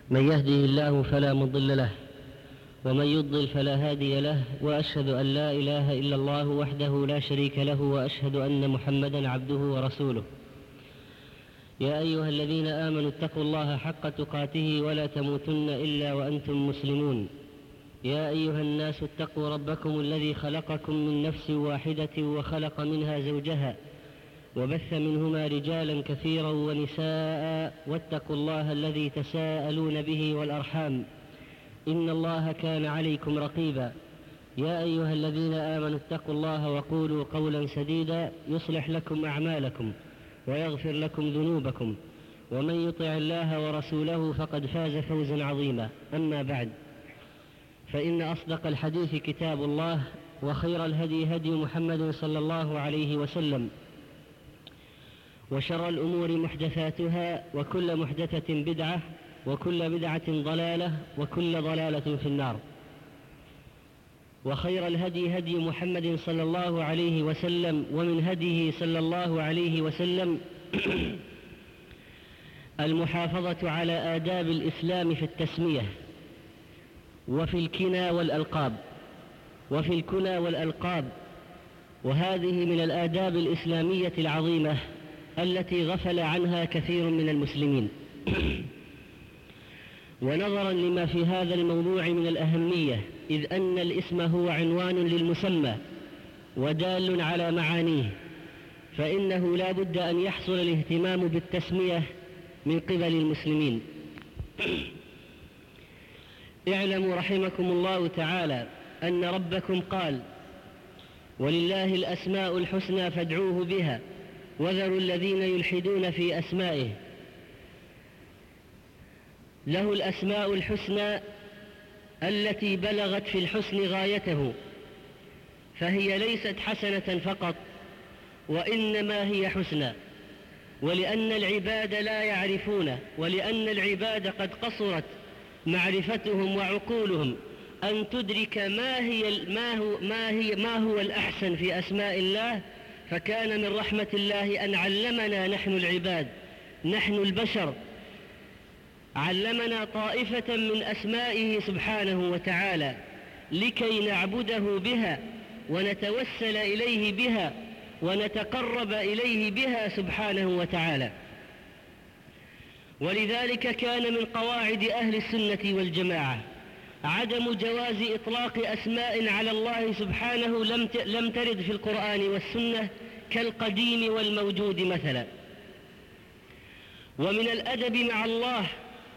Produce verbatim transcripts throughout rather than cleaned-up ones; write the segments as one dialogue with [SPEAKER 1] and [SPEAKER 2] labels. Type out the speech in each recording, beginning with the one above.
[SPEAKER 1] من يهده الله فلا مضل له ومن يضلل فلا هادي له، وأشهد أن لا إله إلا الله وحده لا شريك له، وأشهد أن محمدا عبده ورسوله. يا أيها الذين آمنوا اتقوا الله حق تقاته ولا تموتن إلا وأنتم مسلمون. يا أيها الناس اتقوا ربكم الذي خلقكم من نفس واحدة وخلق منها زوجها وبث منهما رجالا كثيرا ونساء، واتقوا الله الذي تساءلون به والأرحام إن الله كان عليكم رقيبا. يا أيها الذين آمنوا اتقوا الله وقولوا قولا سديدا يصلح لكم أعمالكم ويغفر لكم ذنوبكم، ومن يطع الله ورسوله فقد فاز فوزا عظيما. أما بعد، فإن أصدق الحديث كتاب الله، وخير الهدي هدي محمد صلى الله عليه وسلم، وشر الأمور محدثاتها، وكل محدثة بدعة، وكل بدعة ضلالة، وكل ضلالة في النار. وخير الهدي هدي محمد صلى الله عليه وسلم، ومن هديه صلى الله عليه وسلم المحافظة على آداب الإسلام في التسمية وفي الكنى والألقاب وفي الكنى والألقاب وهذه من الآداب الإسلامية العظيمة التي غفل عنها كثير من المسلمين. ونظرا لما في هذا الموضوع من الأهمية، إذ أن الاسم هو عنوان للمسمى ودال على معانيه، فإنه لا بد أن يحصل الاهتمام بالتسمية من قبل المسلمين. اعلموا رحمكم الله تعالى أن ربكم قال: ولله الأسماء الحسنى فادعوه بها وذروا الذين يلحدون في أسمائه. له الأسماء الحسنى التي بلغت في الحسن غايته، فهي ليست حسنة فقط، وإنما هي حسنى. ولأن العباد لا يعرفون، ولأن العباد قد قصرت معرفتهم وعقولهم أن تدرك ما هي ما هو ما هي ما هو الأحسن في أسماء الله، فكان من رحمة الله أن علمنا نحن العباد، نحن البشر، علمنا طائفة من أسمائه سبحانه وتعالى لكي نعبده بها ونتوسل إليه بها ونتقرب إليه بها سبحانه وتعالى. ولذلك كان من قواعد أهل السنة والجماعة عدم جواز إطلاق أسماء على الله سبحانه لم ترد في القرآن والسنة كالقديم والموجود مثلا. ومن الأدب مع الله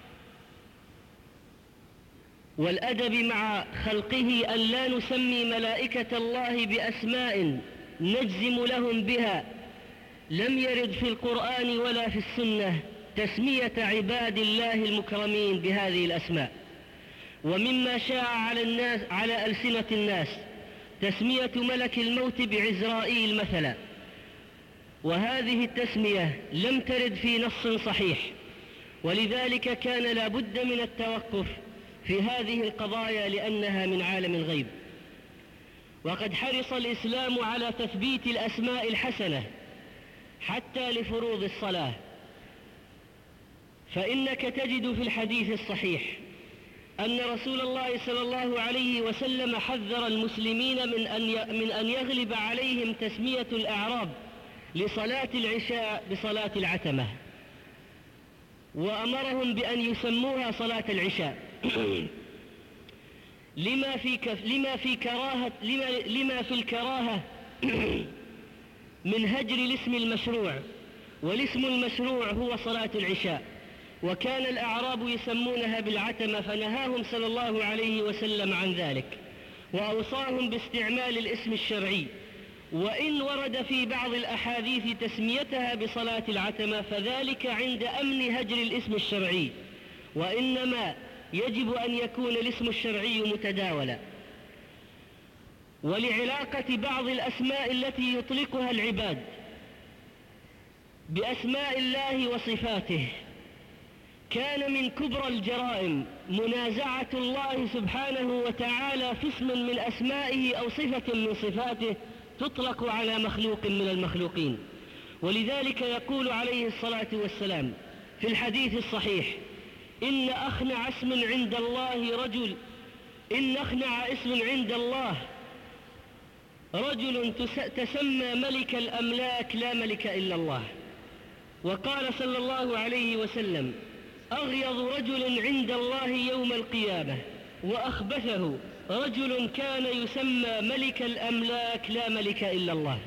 [SPEAKER 1] والأدب مع خلقه أن لا نسمي ملائكة الله بأسماء نجزم لهم بها. لم يرد في القرآن ولا في السنة تسمية عباد الله المكرمين بهذه الأسماء. ومما شاع على الناس على ألسنة الناس تسمية ملك الموت بعزرائيل مثلا، وهذه التسمية لم ترد في نص صحيح، ولذلك كان لا بد من التوقف في هذه القضايا لأنها من عالم الغيب. وقد حرص الإسلام على تثبيت الأسماء الحسنة حتى لفروض الصلاة، فإنك تجد في الحديث الصحيح أن رسول الله صلى الله عليه وسلم حذر المسلمين من أن من أن يغلب عليهم تسمية الأعراب لصلاة العشاء بصلاة العتمة، وأمرهم بأن يسموها صلاة العشاء لما في كف لما في كراهة لما, لما في الكراهة من هجر الاسم المشروع، والاسم المشروع هو صلاة العشاء، وكان الأعراب يسمونها بالعتمة، فنهاهم صلى الله عليه وسلم عن ذلك وأوصاهم باستعمال الاسم الشرعي. وإن ورد في بعض الأحاديث تسميتها بصلاة العتمة فذلك عند أمن هجر الاسم الشرعي، وإنما يجب أن يكون الاسم الشرعي متداولا. ولعلاقة بعض الأسماء التي يطلقها العباد بأسماء الله وصفاته، كان من كبرى الجرائم منازعة الله سبحانه وتعالى في اسم من أسمائه أو صفة من صفاته تطلق على مخلوق من المخلوقين. ولذلك يقول عليه الصلاة والسلام في الحديث الصحيح: إن أخنع اسم عند الله رجل إن أخنع اسم عند الله رجل تسمى ملك الأملاك لا ملك إلا الله. وقال صلى الله عليه وسلم: أغيظ رجل عند الله يوم القيامة وأخبثه رجل كان يسمى ملك الأملاك لا ملك إلا الله.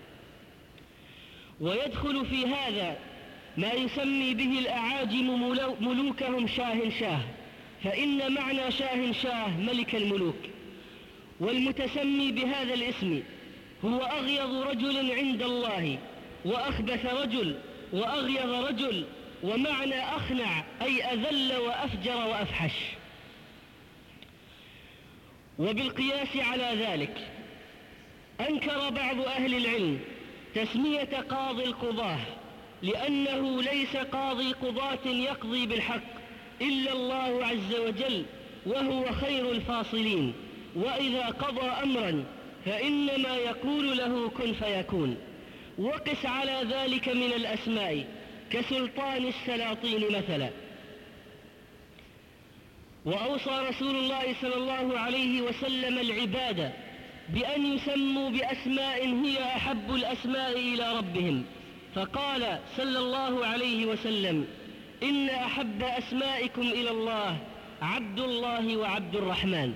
[SPEAKER 1] ويدخل في هذا ما يسمي به الأعاجم ملوكهم شاه شاه، فإن معنى شاه شاه ملك الملوك، والمتسمي بهذا الاسم هو أغيظ رجل عند الله وأخبث رجل وأغيظ رجل، ومعنى أخنع أي أذل وأفجر وأفحش. وبالقياس على ذلك أنكر بعض أهل العلم تسمية قاضي القضاة، لأنه ليس قاضي قضاة يقضي بالحق إلا الله عز وجل، وهو خير الفاصلين، وإذا قضى أمرا فإنما يقول له كن فيكون. وقس على ذلك من الأسماء كسلطان السلاطين مثلا. وأوصى رسول الله صلى الله عليه وسلم العباد بأن يسموا بأسماء هي أحب الأسماء إلى ربهم، فقال صلى الله عليه وسلم: إن أحب أسمائكم إلى الله عبد الله وعبد الرحمن.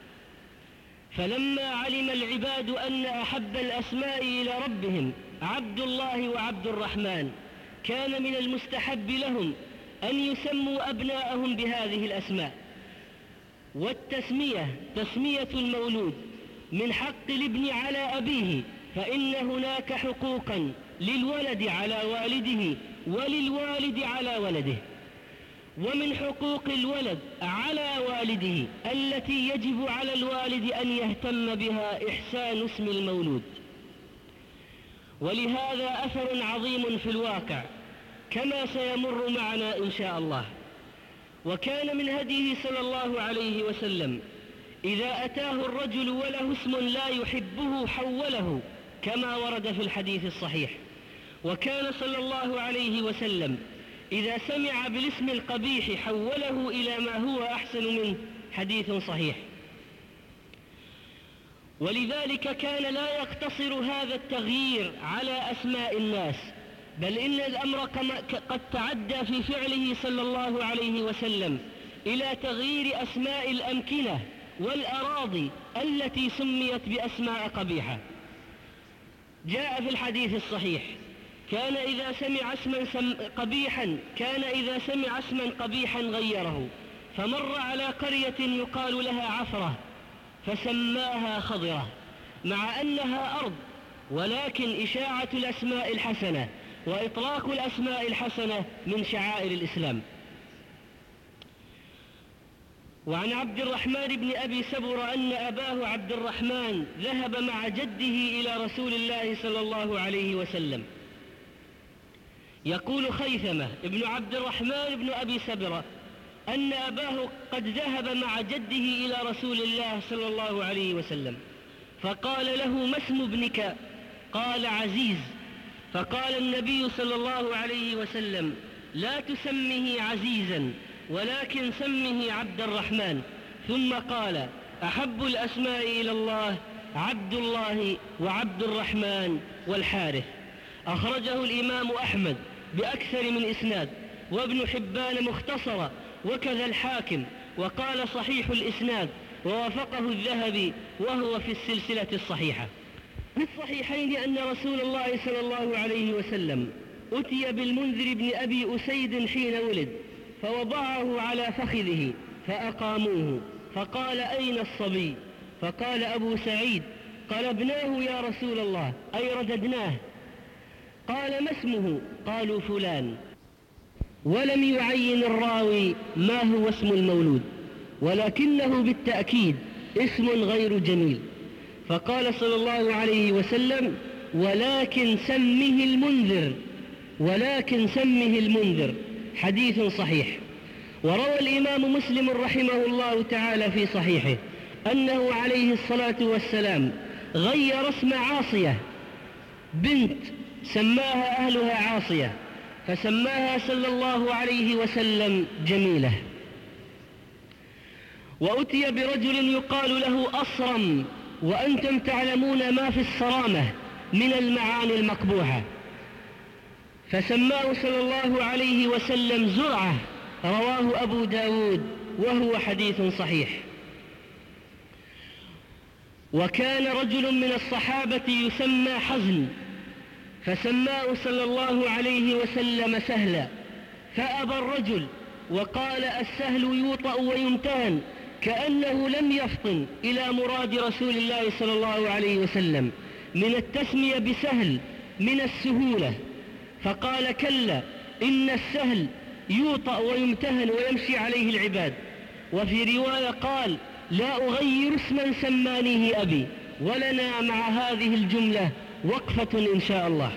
[SPEAKER 1] فلما علم العباد أن أحب الأسماء إلى ربهم عبد الله وعبد الرحمن، كان من المستحب لهم أن يسموا أبناءهم بهذه الأسماء. والتسمية تسمية المولود من حق الابن على أبيه، فإن هناك حقوقا للولد على والده وللوالد على ولده. ومن حقوق الولد على والده التي يجب على الوالد أن يهتم بها إحسان اسم المولود. ولهذا أثر عظيم في الواقع كما سيمر معنا إن شاء الله. وكان من هديه صلى الله عليه وسلم إذا أتاه الرجل وله اسم لا يحبه حوله، كما ورد في الحديث الصحيح. وكان صلى الله عليه وسلم إذا سمع بالاسم القبيح حوله إلى ما هو أحسن منه، حديث صحيح. ولذلك كان لا يقتصر هذا التغيير على أسماء الناس، بل إن الأمر قد تعدى في فعله صلى الله عليه وسلم إلى تغيير أسماء الأمكنة والأراضي التي سميت بأسماء قبيحة. جاء في الحديث الصحيح: كان إذا سمع اسما قبيحا كان إذا سمع اسما قبيحا غيره، فمر على قرية يقال لها عفرة فسماها خضرة، مع أنها أرض، ولكن إشاعة الأسماء الحسنة وإطلاق الأسماء الحسنة من شعائر الإسلام. وعن عبد الرحمن بن أبي سبر أن أباه عبد الرحمن ذهب مع جده إلى رسول الله صلى الله عليه وسلم. يقول خيثمة ابن عبد الرحمن بن أبي سبرة أن أباه قد ذهب مع جده إلى رسول الله صلى الله عليه وسلم، فقال له: ما اسم ابنك؟ قال: عزيز. فقال النبي صلى الله عليه وسلم: لا تسمه عزيزا، ولكن سمه عبد الرحمن. ثم قال: أحب الأسماء إلى الله عبد الله وعبد الرحمن والحارث. أخرجه الإمام أحمد بأكثر من إسناد، وابن حبان مختصرة، وكذا الحاكم، وقال صحيح الإسناد، ووافقه الذهبي وهو في السلسلة الصحيحة. في الصحيحين أن رسول الله صلى الله عليه وسلم أتي بالمنذر بن أبي أسيد حين ولد، فوضعه على فخذه فأقاموه، فقال: أين الصبي؟ فقال أبو سعيد: قلبناه يا رسول الله، أي رددناه. قال: ما اسمه؟ قالوا: فلان. ولم يعين الراوي ما هو اسم المولود، ولكنه بالتأكيد اسم غير جميل. فقال صلى الله عليه وسلم: ولكن سمه المنذر، ولكن سمه المنذر، حديث صحيح. وروى الإمام مسلم رحمه الله تعالى في صحيحه أنه عليه الصلاة والسلام غير اسم عاصية بنت سماها أهلها عاصية، فسماها صلى الله عليه وسلم جميلة. وأتي برجل يقال له أصرم، وأنتم تعلمون ما في الصرامة من المعاني المقبوحة، فسماه صلى الله عليه وسلم زرعة، رواه أبو داود وهو حديث صحيح. وكان رجل من الصحابة يسمى حزن، فسماه صلى الله عليه وسلم سهلا، فأبى الرجل وقال السهل يوطأ ويمتهن، كأنه لم يفطن إلى مراد رسول الله صلى الله عليه وسلم من التسمية بسهل من السهولة، فقال كلا، إن السهل يوطأ ويمتهن ويمشي عليه العباد. وفي رواية قال لا أغير اسما سمانيه أبي. ولنا مع هذه الجملة وقفة إن شاء الله.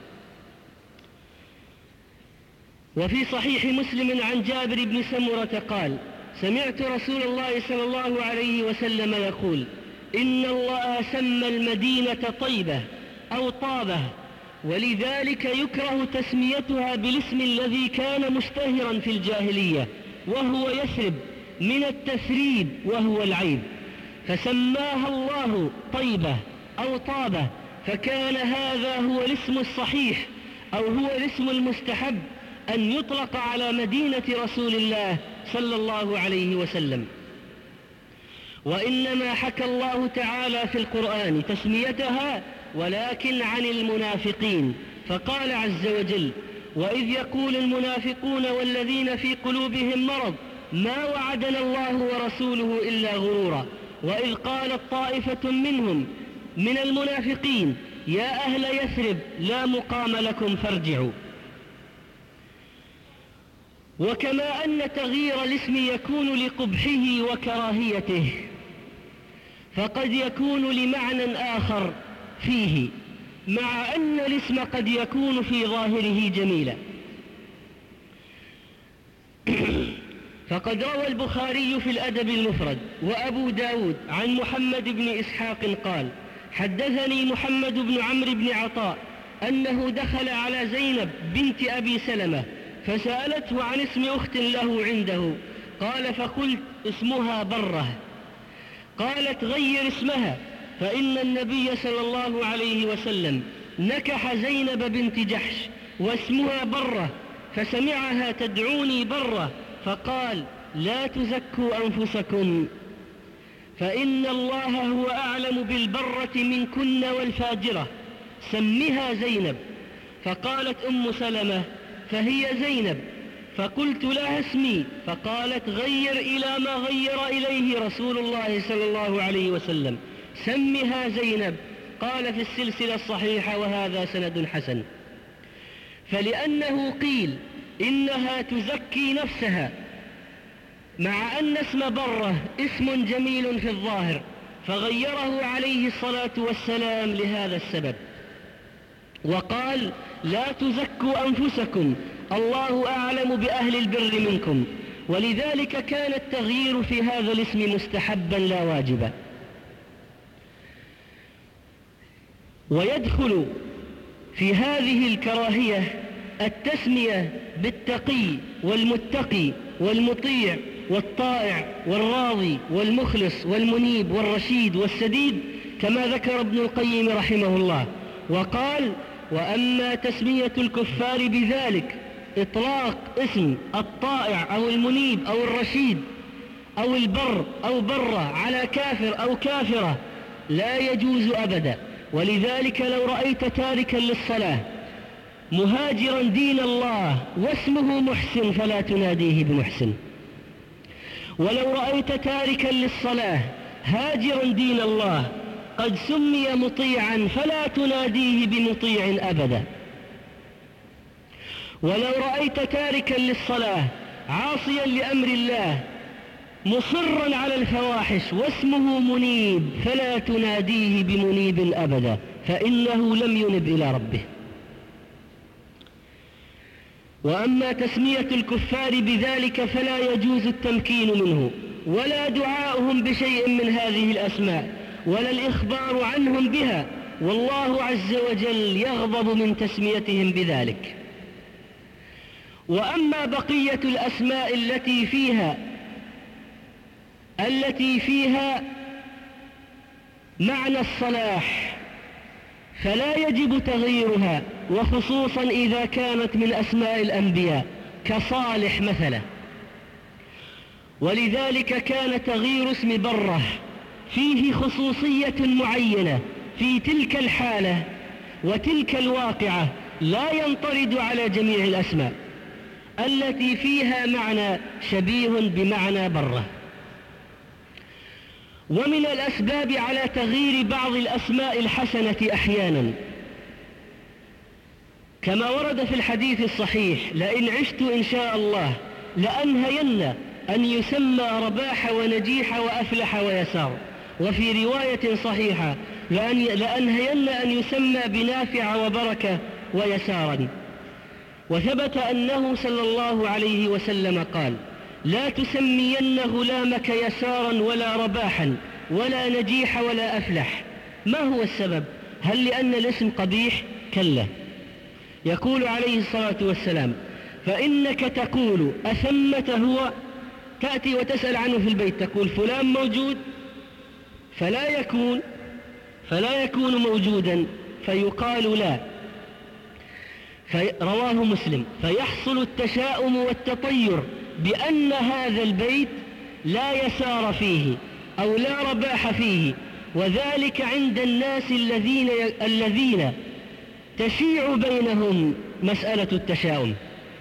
[SPEAKER 1] وفي صحيح مسلم عن جابر بن سمرة قال سمعت رسول الله صلى الله عليه وسلم يقول إن الله سمى المدينة طيبة أو طابة، ولذلك يكره تسميتها بالاسم الذي كان مشتهرا في الجاهلية وهو يثرب من التثريب وهو العيب، فسماها الله طيبة أو طابة، فكان هذا هو الاسم الصحيح أو هو الاسم المستحب أن يطلق على مدينة رسول الله صلى الله عليه وسلم. وإنما حكى الله تعالى في القرآن تسميتها ولكن عن المنافقين، فقال عز وجل وإذ يقول المنافقون والذين في قلوبهم مرض ما وعدنا الله ورسوله إلا غرورا، وإذ قالت طائفة منهم من المنافقين يا أهل يثرب لا مقام لكم فارجعوا. وكما أن تغيير الاسم يكون لقبحه وكراهيته، فقد يكون لمعنى آخر فيه، مع أن الاسم قد يكون في ظاهره جميلا. فقد روى البخاري في الأدب المفرد وأبو داود عن محمد بن إسحاق قال حدثني محمد بن عمرو بن عطاء أنه دخل على زينب بنت أبي سلمة فسألته عن اسم أخت له عنده، قال فقلت اسمها برة، قالت غير اسمها، فإن النبي صلى الله عليه وسلم نكح زينب بنت جحش واسمها برة، فسمعها تدعوني برة فقال لا تزكوا أنفسكم فإن الله هو أعلم بالبرة منكن والفاجرة، سمها زينب. فقالت أم سلمة فهي زينب، فقلت لها اسمي، فقالت غير إلى ما غير إليه رسول الله صلى الله عليه وسلم، سمها زينب. قال في السلسلة الصحيحة وهذا سند حسن. فلأنه قيل إنها تزكي نفسها مع أن اسم برة اسم جميل في الظاهر، فغيره عليه الصلاة والسلام لهذا السبب، وقال لا تزكوا أنفسكم الله أعلم بأهل البر منكم، ولذلك كان التغيير في هذا الاسم مستحبا لا واجبا. ويدخل في هذه الكراهية التسمية بالتقي والمتقي والمطيع والطائع والراضي والمخلص والمنيب والرشيد والسديد، كما ذكر ابن القيم رحمه الله، وقال وأما تسمية الكفار بذلك إطلاق اسم الطائع أو المنيب أو الرشيد أو البر أو برة على كافر أو كافرة لا يجوز أبدا. ولذلك لو رأيت تاركا للصلاة مهاجرا دين الله واسمه محسن فلا تناديه بمحسن، ولو رأيت تاركا للصلاة هاجرا دين الله قد سمي مطيعا فلا تناديه بمطيع أبدا، ولو رأيت تاركا للصلاة عاصيا لأمر الله مصرا على الفواحش واسمه منيب فلا تناديه بمنيب أبدا، فإنه لم ينب إلى ربه. وأما تسمية الكفار بذلك فلا يجوز التمكين منه ولا دعاؤهم بشيء من هذه الأسماء ولا الإخبار عنهم بها، والله عز وجل يغضب من تسميتهم بذلك. وأما بقية الأسماء التي فيها التي فيها معنى الصلاح فلا يجب تغييرها، وخصوصا إذا كانت من أسماء الأنبياء كصالح مثلا. ولذلك كان تغيير اسم برة فيه خصوصية معينة في تلك الحالة وتلك الواقعة لا ينطرد على جميع الأسماء التي فيها معنى شبيه بمعنى برة. ومن الأسباب على تغيير بعض الأسماء الحسنة أحيانا كما ورد في الحديث الصحيح: لئن عشت إن شاء الله لأنهين أن يسمى رباح ونجيح وأفلح ويسار. وفي رواية صحيحة: لأنهين أن يسمى بنافع وبركة ويسارا. وثبت أنه صلى الله عليه وسلم قال: لا تسمين غلامك يسارا ولا رباحا ولا نجيح ولا أفلح. ما هو السبب؟ هل لأن الاسم قبيح؟ كلا. يقول عليه الصلاة والسلام: فإنك تقول أثمة هو، تأتي وتسأل عنه في البيت تقول فلان موجود، فلا يكون فلا يكون موجودا فيقال لا. رواه مسلم. فيحصل التشاؤم والتطير بأن هذا البيت لا يسار فيه أو لا رباح فيه، وذلك عند الناس الذين الذين تشيع بينهم مسألة التشاؤم.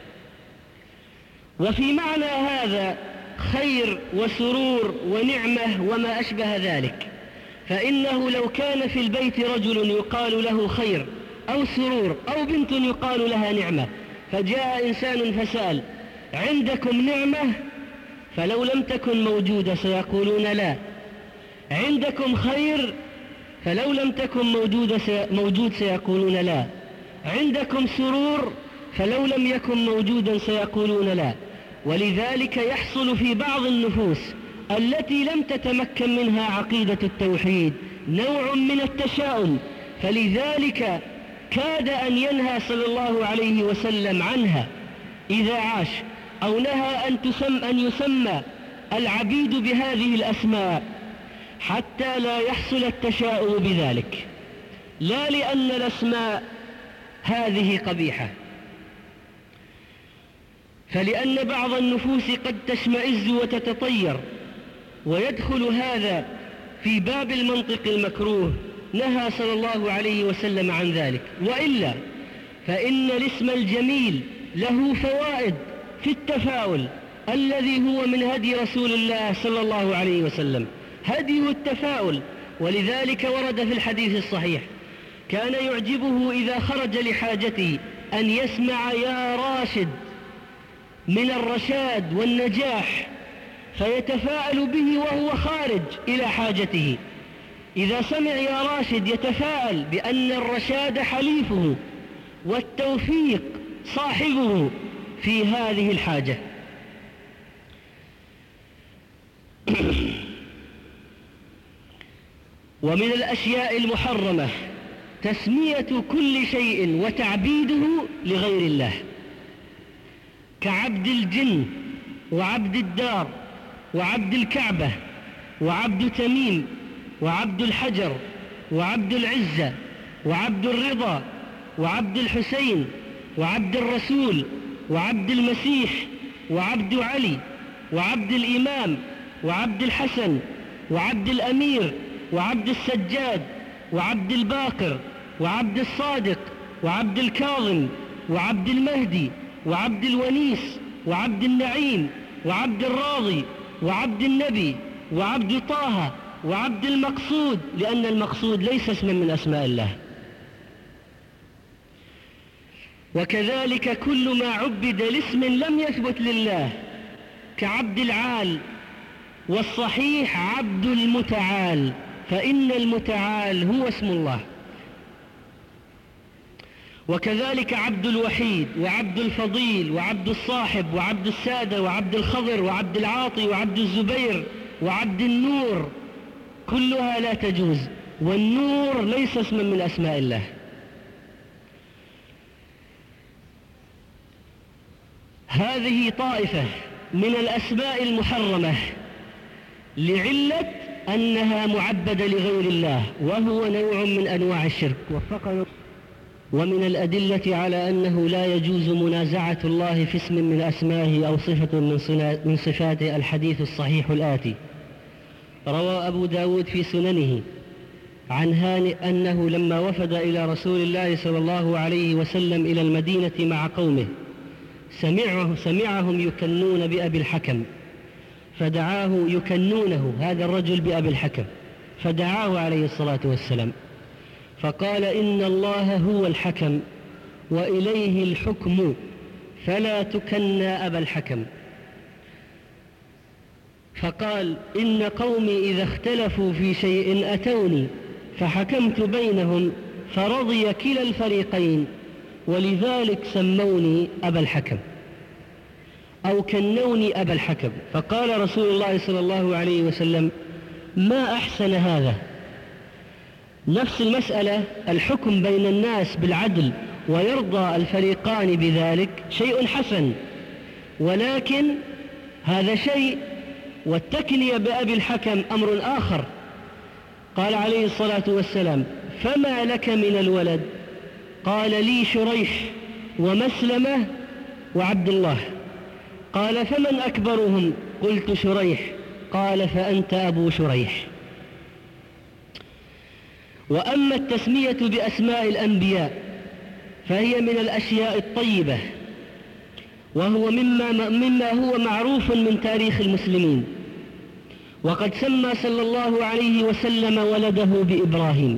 [SPEAKER 1] وفي معنى هذا خير وسرور ونعمة وما أشبه ذلك، فإنه لو كان في البيت رجل يقال له خير أو سرور أو بنت يقال لها نعمة، فجاء إنسان فسأل: عندكم نعمة؟ فلو لم تكن موجودة سيقولون لا. عندكم خير؟ فلو لم تكن موجودة موجود سيقولون لا. عندكم سرور؟ فلو لم يكن موجودا سيقولون لا. ولذلك يحصل في بعض النفوس التي لم تتمكن منها عقيدة التوحيد نوع من التشاؤم، فلذلك كاد أن ينهى صلى الله عليه وسلم عنها إذا عاش، أو نهى أن, تسم أن يسمى العبيد بهذه الأسماء حتى لا يحصل التشاؤم بذلك، لا لأن الأسماء هذه قبيحة، فلأن بعض النفوس قد تشمئز وتتطير ويدخل هذا في باب المنطق المكروه، نهى صلى الله عليه وسلم عن ذلك. وإلا فإن الاسم الجميل له فوائد في التفاؤل الذي هو من هدي رسول الله صلى الله عليه وسلم، هديه التفاؤل. ولذلك ورد في الحديث الصحيح: كان يعجبه إذا خرج لحاجته أن يسمع يا راشد من الرشاد والنجاح، فيتفاءل به وهو خارج إلى حاجته. إذا سمع يا راشد يتفاءل بأن الرشاد حليفه والتوفيق صاحبه في هذه الحاجة. ومن الأشياء المحرمة تسمية كل شيء وتعبيده لغير الله، كعبد الجن وعبد الدار وعبد الكعبة وعبد تميم وعبد الحجر وعبد العزة وعبد الرضا وعبد الحسين وعبد الرسول وعبد المسيح وعبد علي وعبد الإمام وعبد الحسن وعبد الأمير وعبد السجاد وعبد الباقر وعبد الصادق وعبد الكاظم وعبد المهدي وعبد الونيس وعبد النعيم وعبد الراضي وعبد النبي وعبد طه وعبد المقصود، لأن المقصود ليس اسما من أسماء الله. وكذلك كل ما عبد لاسم لم يثبت لله كعبد العال، والصحيح عبد المتعال، فإن المتعال هو اسم الله. وكذلك عبد الوحيد وعبد الفضيل وعبد الصاحب وعبد السادة وعبد الخضر وعبد العاطي وعبد الزبير وعبد النور، كلها لا تجوز، والنور ليس اسما من أسماء الله. هذه طائفة من الأسماء المحرمة لعلة أنها معبدة لغير الله، وهو نوع من أنواع الشرك. وفقنا. ومن الأدلة على أنه لا يجوز منازعة الله في اسم من أسمائه أو صفة من صفاته الحديث الصحيح الآتي: روى أبو داود في سننه عن هانئ أنه لما وفد إلى رسول الله صلى الله عليه وسلم إلى المدينة مع قومه سمعه سمعهم يكنون بأبي الحكم فدعاه يكنونه هذا الرجل بأبي الحكم فدعاه عليه الصلاة والسلام فقال: إن الله هو الحكم وإليه الحكم فلا تكنى أبا الحكم. فقال: إن قومي إذا اختلفوا في شيء أتوني فحكمت بينهم فرضي كلا الفريقين ولذلك سموني أبا الحكم أو كنوني أبا الحكم. فقال رسول الله صلى الله عليه وسلم: ما أحسن هذا. نفس المسألة، الحكم بين الناس بالعدل ويرضى الفريقان بذلك شيء حسن، ولكن هذا شيء والتكنية بأبي الحكم أمر آخر. قال عليه الصلاة والسلام: فما لك من الولد؟ قال: لي شريح ومسلمة وعبد الله. قال: فمن أكبرهم؟ قلت: شريح. قال: فأنت أبو شريح. وأما التسمية بأسماء الأنبياء فهي من الأشياء الطيبة، وهو مما, مما هو معروف من تاريخ المسلمين. وقد سمى صلى الله عليه وسلم ولده بإبراهيم.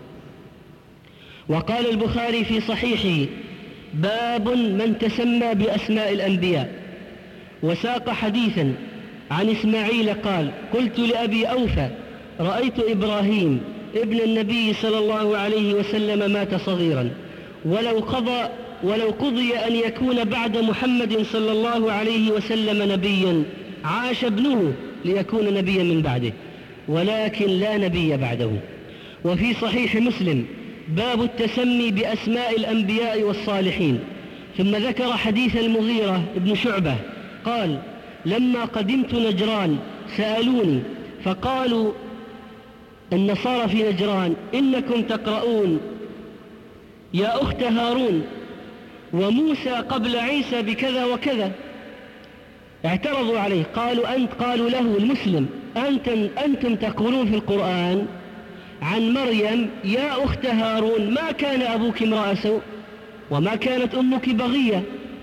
[SPEAKER 1] وقال البخاري في صحيحه: باب من تسمى بأسماء الأنبياء. وساق حديثا عن إسماعيل قال: قلت لأبي أوفى: رأيت إبراهيم ابن النبي صلى الله عليه وسلم مات صغيرا، ولو قضى, ولو قضي أن يكون بعد محمد صلى الله عليه وسلم نبيا عاش ابنه ليكون نبيا من بعده، ولكن لا نبي بعده. وفي صحيح مسلم باب التسمي بأسماء الأنبياء والصالحين. ثم ذكر حديث المغيرة بن شعبة قال: لما قدمت نجران سألوني فقالوا النصارى في نجران: إنكم تقرؤون يا أخت هارون وموسى قبل عيسى بكذا وكذا. اعترضوا عليه، قالوا أنت قالوا له المسلم: أنتم, أنتم تقولون في القرآن عن مريم يا أخت هارون ما كان أبوك امرأ سوء وما كانت أمك بغية،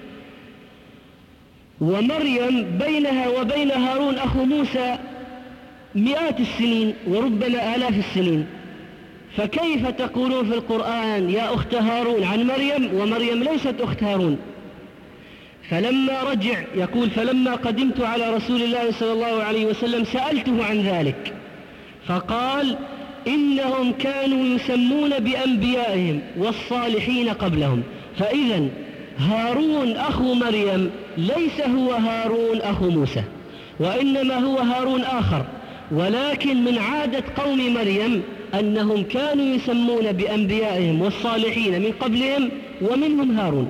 [SPEAKER 1] ومريم بينها وبين هارون أخو موسى مئات السنين وربما آلاف السنين، فكيف تقولون في القرآن يا أخت هارون عن مريم ومريم ليست أخت هارون؟ فلما رجع يقول: فلما قدمت على رسول الله صلى الله عليه وسلم سألته عن ذلك فقال: إنهم كانوا يسمون بأنبيائهم والصالحين قبلهم، فإذا هارون أخو مريم ليس هو هارون أخو موسى، وإنما هو هارون آخر، ولكن من عادة قوم مريم أنهم كانوا يسمون بأنبيائهم والصالحين من قبلهم ومنهم هارون.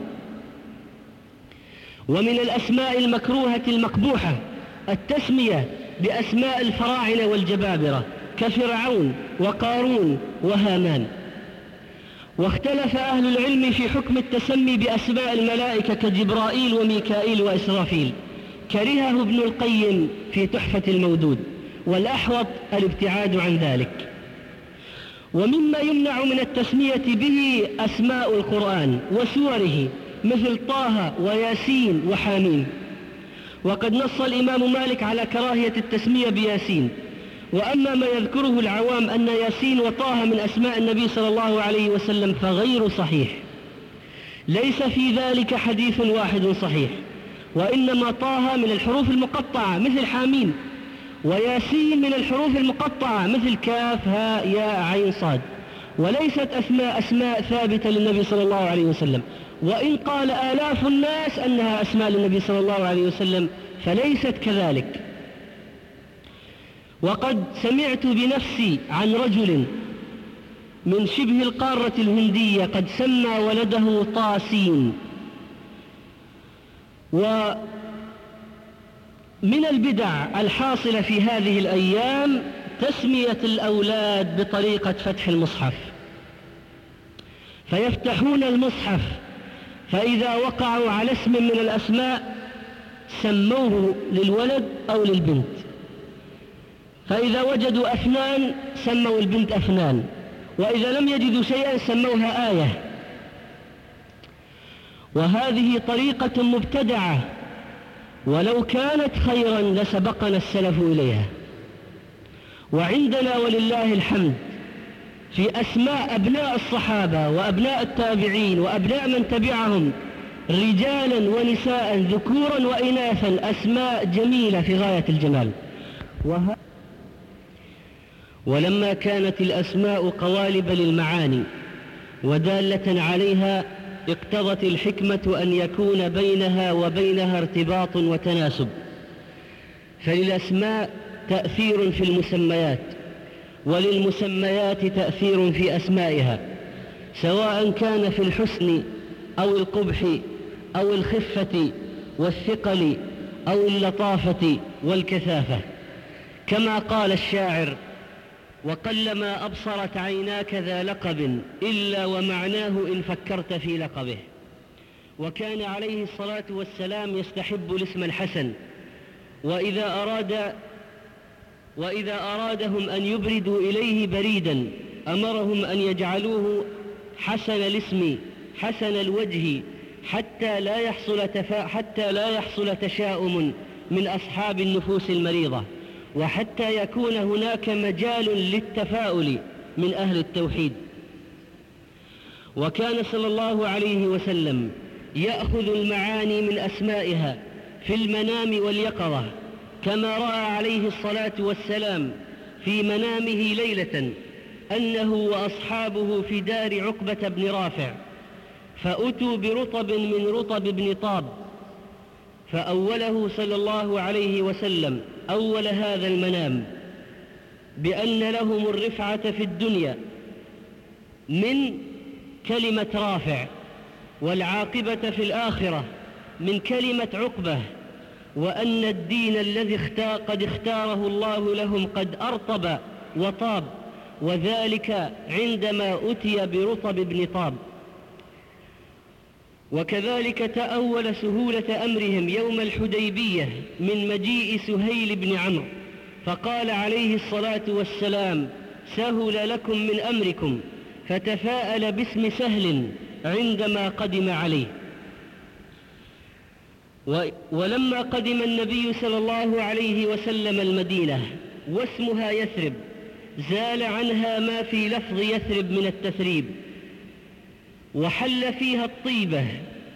[SPEAKER 1] ومن الأسماء المكروهة المقبوحة التسمية بأسماء الفراعنة والجبابرة كفرعون وقارون وهامان. واختلف أهل العلم في حكم التسمي بأسماء الملائكة كجبرائيل وميكائيل وإسرافيل، كرهه ابن القيم في تحفة المودود، والأحوط الابتعاد عن ذلك. ومما يمنع من التسمية به أسماء القرآن وسوره مثل طه وياسين وحامين. وقد نص الإمام مالك على كراهية التسمية بياسين. وأما ما يذكره العوام أن ياسين وطه من أسماء النبي صلى الله عليه وسلم فغير صحيح، ليس في ذلك حديث واحد صحيح، وإنما طه من الحروف المقطعة مثل حامين، وياسين من الحروف المقطعة مثل كاف هاء ياء عين صاد، وليست أسماء أسماء ثابتة للنبي صلى الله عليه وسلم. وإن قال آلاف الناس أنها أسماء للنبي صلى الله عليه وسلم فليست كذلك. وقد سمعت بنفسي عن رجل من شبه القارة الهندية قد سمى ولده طاسين، من البدع الحاصلة في هذه الأيام تسمية الأولاد بطريقة فتح المصحف، فيفتحون المصحف فإذا وقعوا على اسم من الأسماء سموه للولد أو للبنت، فإذا وجدوا أفنان سموا البنت أفنان، وإذا لم يجدوا شيئا سموها آية. وهذه طريقة مبتدعة، ولو كانت خيرا لسبقنا السلف إليها. وعندنا ولله الحمد في أسماء أبناء الصحابة وأبناء التابعين وأبناء من تبعهم رجالا ونساء ذكورا وإناثا أسماء جميلة في غاية الجمال. وه... ولما كانت الأسماء قوالب للمعاني ودالة عليها اقتضت الحكمة أن يكون بينها وبينها ارتباط وتناسب، فللأسماء تأثير في المسميات وللمسميات تأثير في أسمائها، سواء كان في الحسن أو القبح أو الخفة والثقل أو اللطافة والكثافة، كما قال الشاعر: وقلما أبصرت عيناك ذا لقب إلا ومعناه إن فكرت في لقبه. وكان عليه الصلاة والسلام يستحب الاسم الحسن، وإذا أراد وإذا أرادهم أن يبردوا إليه بريدا أمرهم أن يجعلوه حسن الاسم حسن الوجه حتى لا يحصل تفا حتى لا يحصل تشاؤم من أصحاب النفوس المريضة، وحتى يكون هناك مجال للتفاؤل من أهل التوحيد. وكان صلى الله عليه وسلم يأخذ المعاني من أسمائها في المنام واليقظة، كما رأى عليه الصلاة والسلام في منامه ليلة أنه وأصحابه في دار عقبة بن رافع، فأتوا برطب من رطب بن طاب، فأوله صلى الله عليه وسلم أول هذا المنام بأن لهم الرفعة في الدنيا من كلمة رافع، والعاقبة في الآخرة من كلمة عقبة، وأن الدين الذي اختار قد اختاره الله لهم قد أرطب وطاب، وذلك عندما أتي برطب بن طاب. وكذلك تأول سهولة أمرهم يوم الحديبية من مجيء سهيل بن عمرو، فقال عليه الصلاة والسلام: سهل لكم من أمركم، فتفاءل باسم سهل عندما قدم عليه. ولما قدم النبي صلى الله عليه وسلم المدينة واسمها يثرب زال عنها ما في لفظ يثرب من التثريب، وحل فيها الطيبة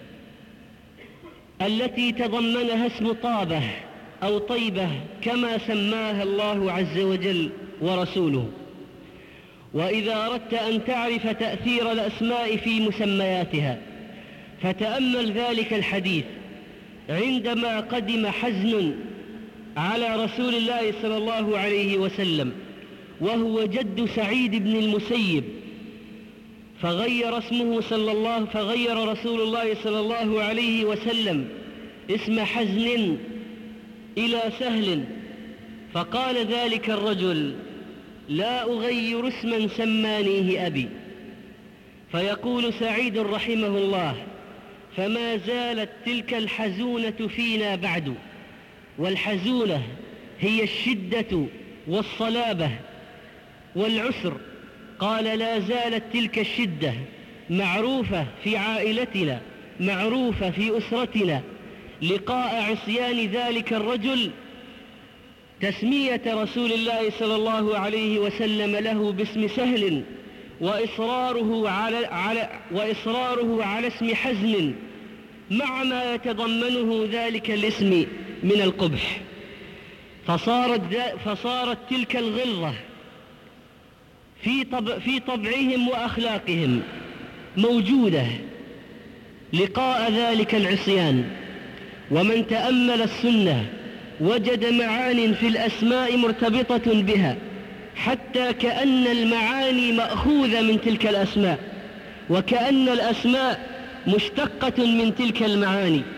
[SPEAKER 1] التي تضمنها اسم طابة أو طيبة كما سماها الله عز وجل ورسوله. وإذا أردت أن تعرف تأثير الأسماء في مسمياتها فتأمل ذلك الحديث عندما قدم حزن على رسول الله صلى الله عليه وسلم وهو جد سعيد بن المسيب، فغير اسمه صلى الله فغير رسول الله صلى الله عليه وسلم اسم حزن إلى سهل، فقال ذلك الرجل: لا أغير اسما سمانيه أبي. فيقول سعيد رحمه الله: فما زالت تلك الحزونة فينا بعد. والحزونة هي الشدة والصلابة والعسر. قال: لا زالت تلك الشدة معروفة في عائلتنا، معروفة في أسرتنا، لقاء عصيان ذلك الرجل، تسمية رسول الله صلى الله عليه وسلم له باسم سهل، وإصراره على, على, وإصراره على اسم حزن مع ما يتضمنه ذلك الاسم من القبح. فصارت, فصارت تلك الغلظة في, طب في طبعهم وأخلاقهم موجودة لقاء ذلك العصيان. ومن تأمل السنة وجد معان في الأسماء مرتبطة بها، حتى كأن المعاني مأخوذة من تلك الأسماء، وكأن الأسماء مشتقة من تلك المعاني.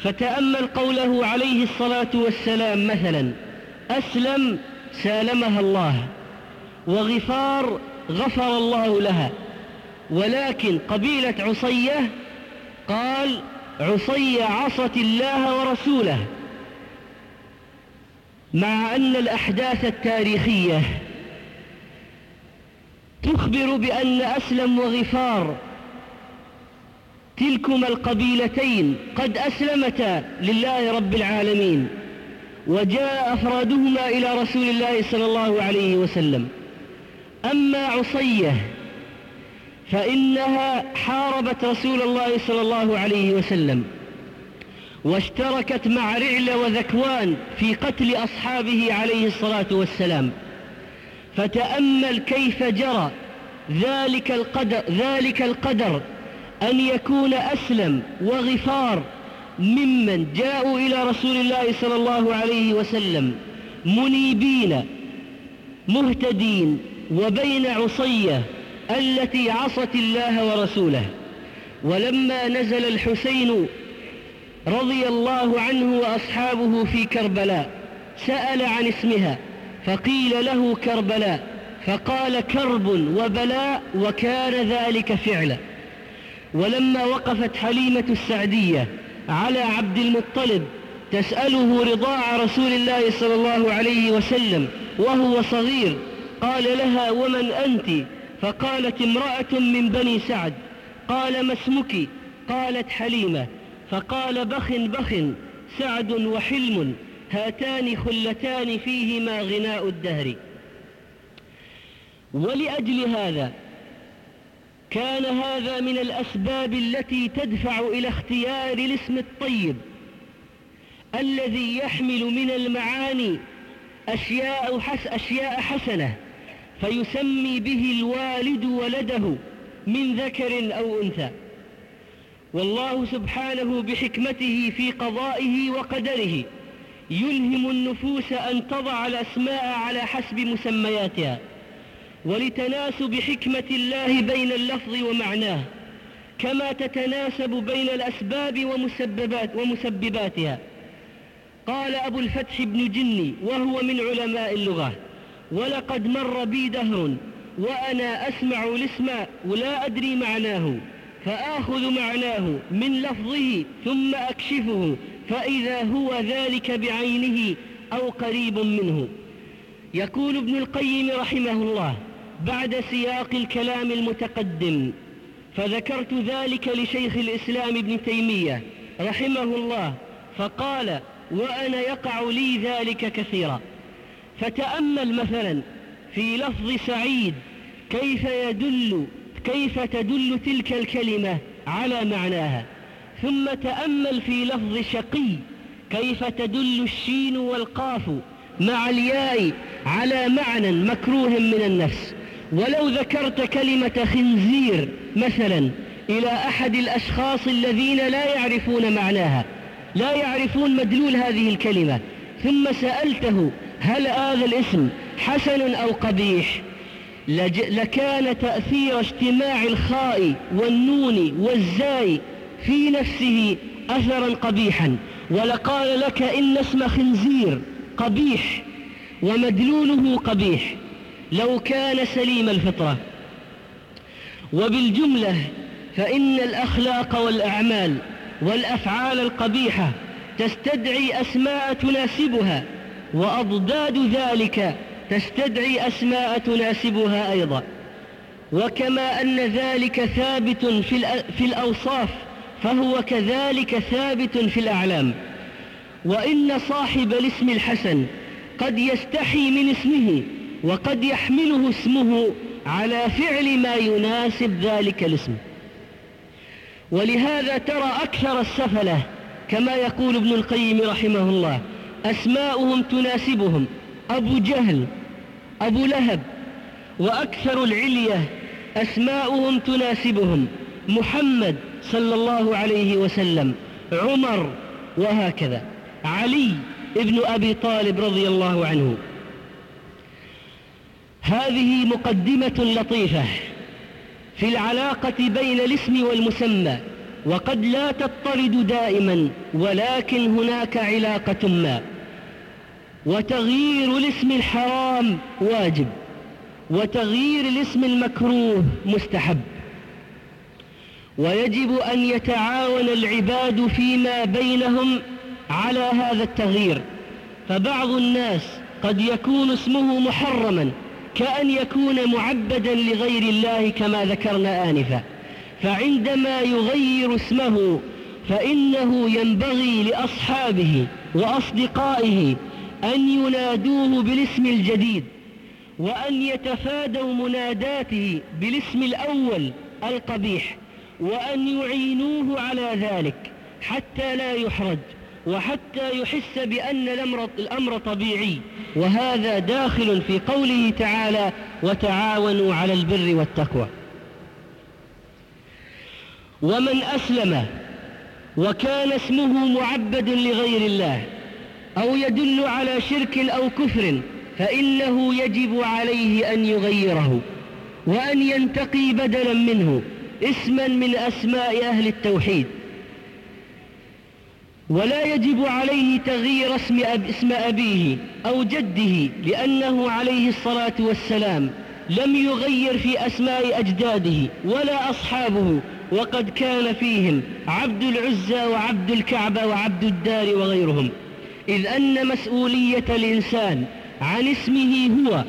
[SPEAKER 1] فتأمل قوله عليه الصلاة والسلام مثلا: أسلم سالمها الله، وغفار غفر الله لها. ولكن قبيلة عصية قال: عصية عصت الله ورسوله، مع أن الأحداث التاريخية تخبر بأن أسلم وغفار تلكما القبيلتين قد أسلمتا لله رب العالمين، وجاء أفرادهما إلى رسول الله صلى الله عليه وسلم. أما عصية فإنها حاربت رسول الله صلى الله عليه وسلم، واشتركت مع رعل وذكوان في قتل أصحابه عليه الصلاة والسلام. فتأمل كيف جرى ذلك القدر, ذلك القدر أن يكون أسلم وغفار ممن جاءوا إلى رسول الله صلى الله عليه وسلم منيبين مهتدين، وبين عصية التي عصت الله ورسوله. ولما نزل الحسين رضي الله عنه وأصحابه في كربلاء سأل عن اسمها، فقيل له كربلاء، فقال: كرب وبلاء، وكان ذلك فعلا. ولما وقفت حليمة السعدية على عبد المطلب تسأله رضاع رسول الله صلى الله عليه وسلم وهو صغير، قال لها: ومن أنت؟ فقالت: امرأة من بني سعد. قال: ما اسمك؟ قالت: حليمة. فقال: بخ بخ سعد وحلم، هاتان خلتان فيهما غناء الدهر. ولأجل هذا كان هذا من الأسباب التي تدفع إلى اختيار الاسم الطيب الذي يحمل من المعاني أشياء, حس أشياء حسنة، فيسمي به الوالد ولده من ذكر أو أنثى. والله سبحانه بحكمته في قضائه وقدره يلهم النفوس أن تضع الأسماء على حسب مسمياتها، ولتناسب حكمة الله بين اللفظ ومعناه، كما تتناسب بين الأسباب ومسببات ومسبباتها. قال أبو الفتح بن جني وهو من علماء اللغة: ولقد مر بي دهر وأنا أسمع الاسم ولا أدري معناه، فآخذ معناه من لفظه ثم أكشفه، فإذا هو ذلك بعينه أو قريب منه. يقول ابن القيم رحمه الله بعد سياق الكلام المتقدم: فذكرت ذلك لشيخ الإسلام ابن تيمية رحمه الله، فقال: وأنا يقع لي ذلك كثيرا. فتأمل مثلا في لفظ سعيد كيف يدل كيف تدل تلك الكلمة على معناها، ثم تأمل في لفظ شقي كيف تدل الشين والقاف مع الياء على معنى مكروه من النفس. ولو ذكرت كلمة خنزير مثلا إلى أحد الأشخاص الذين لا يعرفون معناها، لا يعرفون مدلول هذه الكلمة، ثم سألته: هل هذا الاسم حسن أو قبيح؟ لكان تأثير اجتماع الخاء والنون والزاي في نفسه أثرا قبيحا، ولقال لك إن اسم خنزير قبيح ومدلوله قبيح لو كان سليم الفطرة. وبالجملة فإن الأخلاق والأعمال والأفعال القبيحة تستدعي أسماء تناسبها، وأضداد ذلك تستدعي أسماء تناسبها أيضا. وكما أن ذلك ثابت في الأوصاف فهو كذلك ثابت في الأعلام. وإن صاحب الاسم الحسن قد يستحي من اسمه، وقد يحمله اسمه على فعل ما يناسب ذلك الاسم. ولهذا ترى أكثر السفلة كما يقول ابن القيم رحمه الله أسماؤهم تناسبهم: أبو جهل، أبو لهب. وأكثر العلية أسماؤهم تناسبهم: محمد صلى الله عليه وسلم، عمر، وهكذا، علي ابن أبي طالب رضي الله عنه. هذه مقدمة لطيفة في العلاقة بين الاسم والمسمى، وقد لا تضطرد دائما، ولكن هناك علاقة ما. وتغيير الاسم الحرام واجب، وتغيير الاسم المكروه مستحب. ويجب أن يتعاون العباد فيما بينهم على هذا التغيير. فبعض الناس قد يكون اسمه محرما، كأن يكون معبدا لغير الله كما ذكرنا آنفا، فعندما يغير اسمه فإنه ينبغي لأصحابه وأصدقائه أن ينادوه بالاسم الجديد، وأن يتفادوا مناداته بالاسم الأول القبيح، وأن يعينوه على ذلك حتى لا يحرج، وحتى يحس بأن الأمر طبيعي. وهذا داخل في قوله تعالى: وتعاونوا على البر والتقوى. ومن أسلم وكان اسمه معبد لغير الله أو يدل على شرك أو كفر فإنه يجب عليه أن يغيره، وأن ينتقي بدلا منه اسما من أسماء أهل التوحيد. ولا يجب عليه تغيير اسم, أب اسم أبيه أو جده، لأنه عليه الصلاة والسلام لم يغير في أسماء أجداده ولا أصحابه، وقد كان فيهم عبد العزى وعبد الكعبة وعبد الدار وغيرهم، إذ أن مسؤولية الإنسان عن اسمه هو.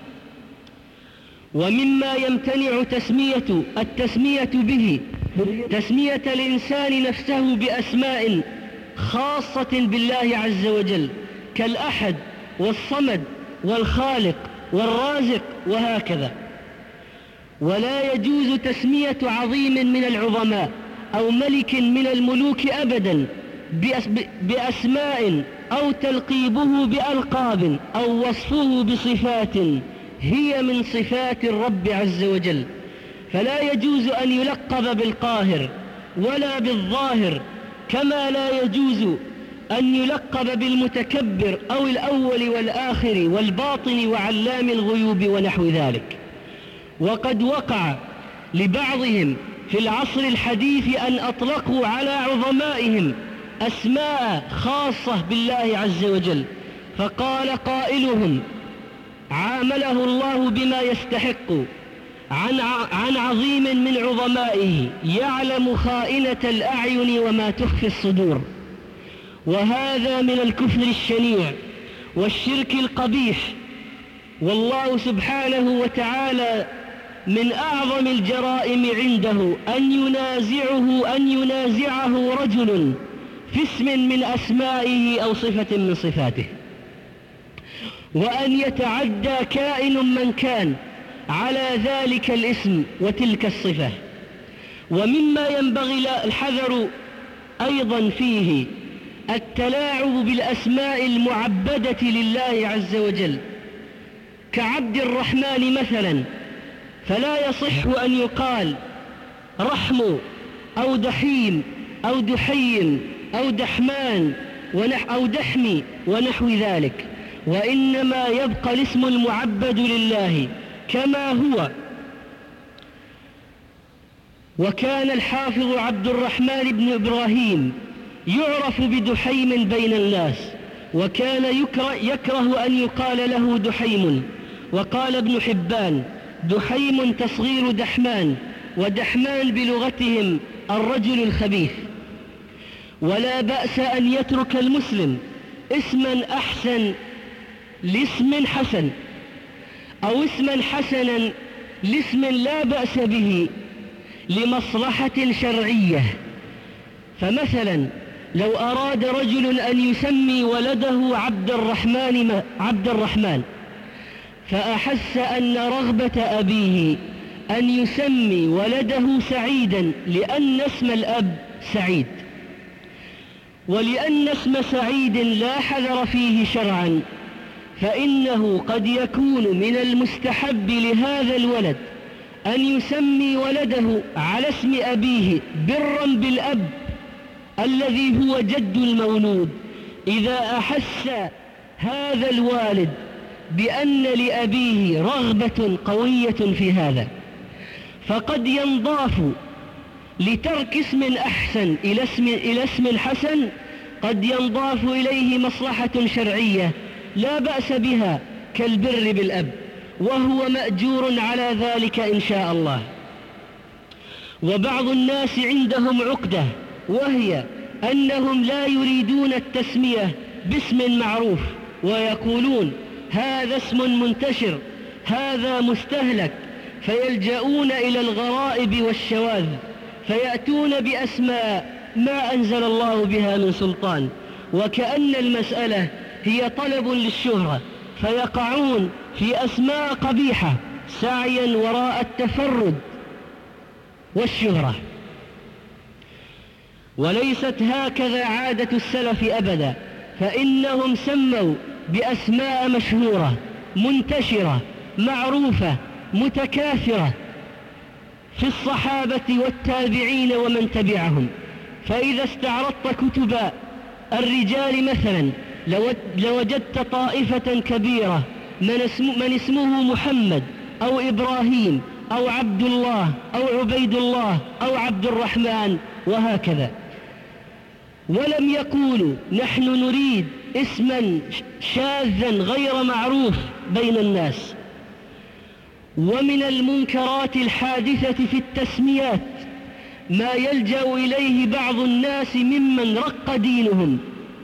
[SPEAKER 1] ومما يمتنع تسمية التسمية به تسمية الإنسان نفسه بأسماء خاصة بالله عز وجل، كالأحد والصمد والخالق والرازق وهكذا. ولا يجوز تسمية عظيم من العظماء أو ملك من الملوك أبدا بأسماء أو تلقيبه بألقاب أو وصفه بصفات هي من صفات الرب عز وجل. فلا يجوز أن يلقب بالقاهر ولا بالظاهر، كما لا يجوز أن يلقب بالمتكبر أو الأول والآخر والباطن وعلام الغيوب ونحو ذلك. وقد وقع لبعضهم في العصر الحديث أن أطلقوا على عظمائهم أسماء خاصة بالله عز وجل، فقال قائلهم: عامله الله بما يستحق عن عن عظيم من عظمائه يعلم خائنة الأعين وما تخفي الصدور. وهذا من الكفر الشنيع والشرك القبيح. والله سبحانه وتعالى من أعظم الجرائم عنده أن ينازعه أن ينازعه رجل في اسم من أسمائه أو صفة من صفاته، وأن يتعدى كائن من كان على ذلك الاسم وتلك الصفة. ومما ينبغي الحذر أيضا فيه التلاعب بالأسماء المعبدة لله عز وجل، كعبد الرحمن مثلا، فلا يصح أن يقال رحم أو دحيم أو دحيم أو دحمان أو دحمي ونحو ذلك، وإنما يبقى الاسم المعبد لله كما هو. وكان الحافظ عبد الرحمن بن إبراهيم يعرف بدحيم بين الناس، وكان يكره, يكره أن يقال له دحيم. وقال ابن حبان: دحيم تصغير دحمان، ودحمان بلغتهم الرجل الخبيث. ولا بأس أن يترك المسلم اسما أحسن لاسم حسن، أو اسما حسنا لاسم لا بأس به لمصلحة شرعية. فمثلا لو أراد رجل أن يسمي ولده عبد الرحمن عبد الرحمن فأحس أن رغبة أبيه أن يسمي ولده سعيدا لأن اسم الأب سعيد، ولأن اسم سعيد لا حذر فيه شرعا، فإنه قد يكون من المستحب لهذا الولد أن يسمي ولده على اسم أبيه برا بالأب الذي هو جد المولود، إذا أحس هذا الوالد بأن لأبيه رغبة قوية في هذا. فقد ينضاف لترك اسم أحسن إلى اسم, إلى اسم حسن قد ينضاف إليه مصلحة شرعية لا بأس بها كالبر بالأب، وهو مأجور على ذلك إن شاء الله. وبعض الناس عندهم عقدة، وهي أنهم لا يريدون التسمية باسم معروف، ويقولون هذا اسم منتشر، هذا مستهلك، فيلجؤون إلى الغرائب والشواذ، فيأتون بأسماء ما أنزل الله بها من سلطان، وكأن المسألة هي طلب للشهرة، فيقعون في أسماء قبيحة سعيا وراء التفرد والشهرة. وليست هكذا عادة السلف أبدا، فإنهم سموا بأسماء مشهورة منتشرة معروفة متكاثرة في الصحابة والتابعين ومن تبعهم. فإذا استعرضت كتب الرجال مثلا لوجدت طائفة كبيرة من اسمه محمد أو إبراهيم أو عبد الله أو عبيد الله أو عبد الرحمن وهكذا، ولم يقولوا نحن نريد اسما شاذا غير معروف بين الناس. ومن المنكرات الحادثة في التسميات ما يلجأ إليه بعض الناس ممن رق دينهم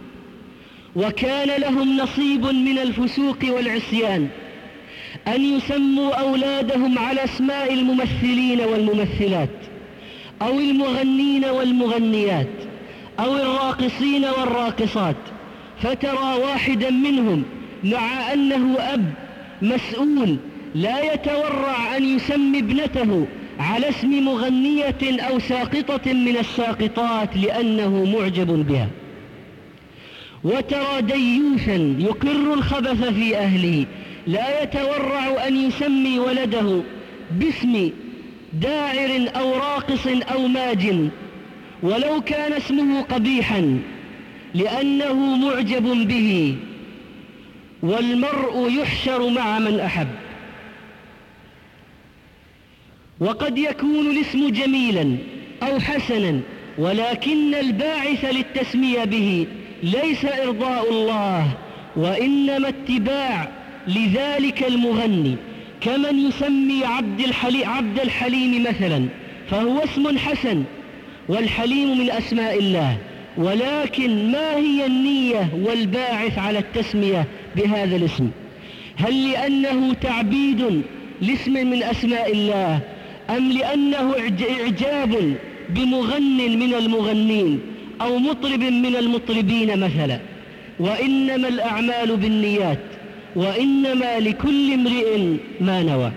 [SPEAKER 1] وكان لهم نصيب من الفسوق والعصيان، أن يسموا أولادهم على اسماء الممثلين والممثلات، أو المغنين والمغنيات، أو الراقصين والراقصات، فترى واحدا منهم مع أنه أب مسؤول لا يتورع أن يسمي ابنته على اسم مغنية أو ساقطة من الساقطات لأنه معجب بها. وترى ديوثا يقر الخبث في أهله لا يتورع أن يسمي ولده باسم داعر أو راقص أو ماج ولو كان اسمه قبيحا لأنه معجب به. والمرء يحشر مع من أحب. وقد يكون الاسم جميلا أو حسنا، ولكن الباعث للتسمية به ليس إرضاء الله، وإنما اتباع لذلك المغني، كمن يسمي عبد الحليم, عبد الحليم مثلا، فهو اسم حسن، والحليم من أسماء الله، ولكن ما هي النية والباعث على التسمية بهذا الاسم؟ هل لأنه تعبيد لاسم من أسماء الله، أم لأنه إعجاب بمغن من المغنين أو مطرب من المطربين مثلا؟ وإنما الأعمال بالنيات، وإنما لكل امرئ ما نوى.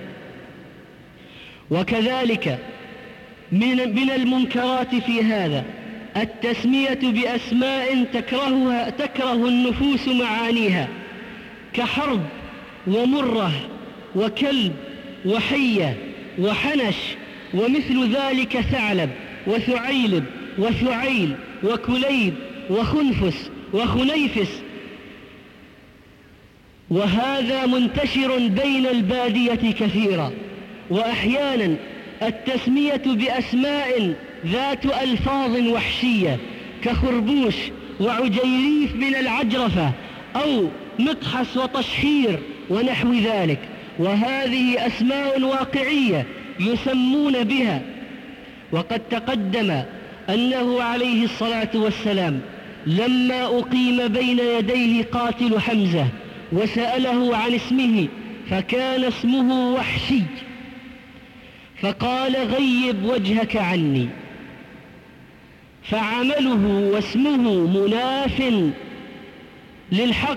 [SPEAKER 1] وكذلك من, من المنكرات في هذا التسمية بأسماء تكرهها تكره النفوس معانيها، كحرب ومرة وكلب وحية وحنش ومثل ذلك ثعلب وثعيلب وثعيل وكليب وخنفس وخنيفس. وهذا منتشر بين البادية كثيرا. وأحيانا التسمية بأسماء ذات ألفاظ وحشية كخربوش وعجيريف من العجرفة أو مطحس وطشحير ونحو ذلك، وهذه أسماء واقعية يسمون بها. وقد تقدم أنه عليه الصلاة والسلام لما أقيم بين يديه قاتل حمزة وسأله عن اسمه فكان اسمه وحشي، فقال غيب وجهك عني، فعمله واسمه مناف للحق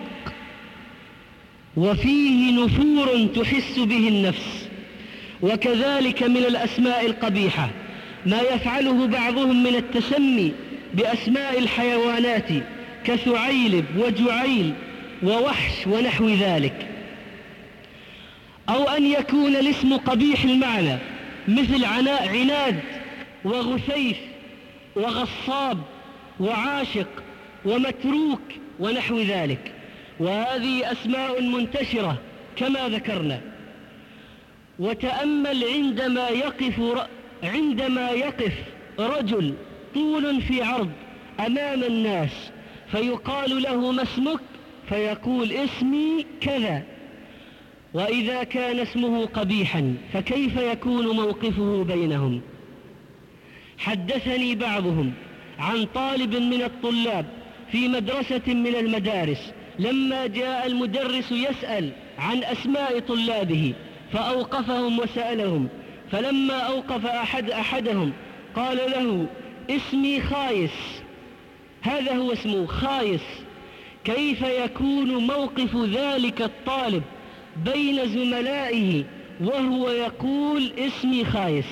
[SPEAKER 1] وفيه نفور تحس به النفس. وكذلك من الأسماء القبيحة ما يفعله بعضهم من التسمي بأسماء الحيوانات كثعيلب وجعيل ووحش ونحو ذلك، أو أن يكون الاسم قبيح المعنى مثل عناد وغثيث وغصاب وعاشق ومتروك ونحو ذلك، وهذه أسماء منتشرة كما ذكرنا. وتأمل عندما يقف عندما يقف رجل طول في عرض أمام الناس، فيقال له ما اسمك؟ فيقول اسمي كذا. وإذا كان اسمه قبيحا فكيف يكون موقفه بينهم؟ حدثني بعضهم عن طالب من الطلاب في مدرسة من المدارس لما جاء المدرس يسأل عن أسماء طلابه فأوقفهم وسألهم، فلما أوقف أحد أحدهم قال له اسمي خايس، هذا هو اسمه خايس. كيف يكون موقف ذلك الطالب بين زملائه وهو يقول اسمي خايس؟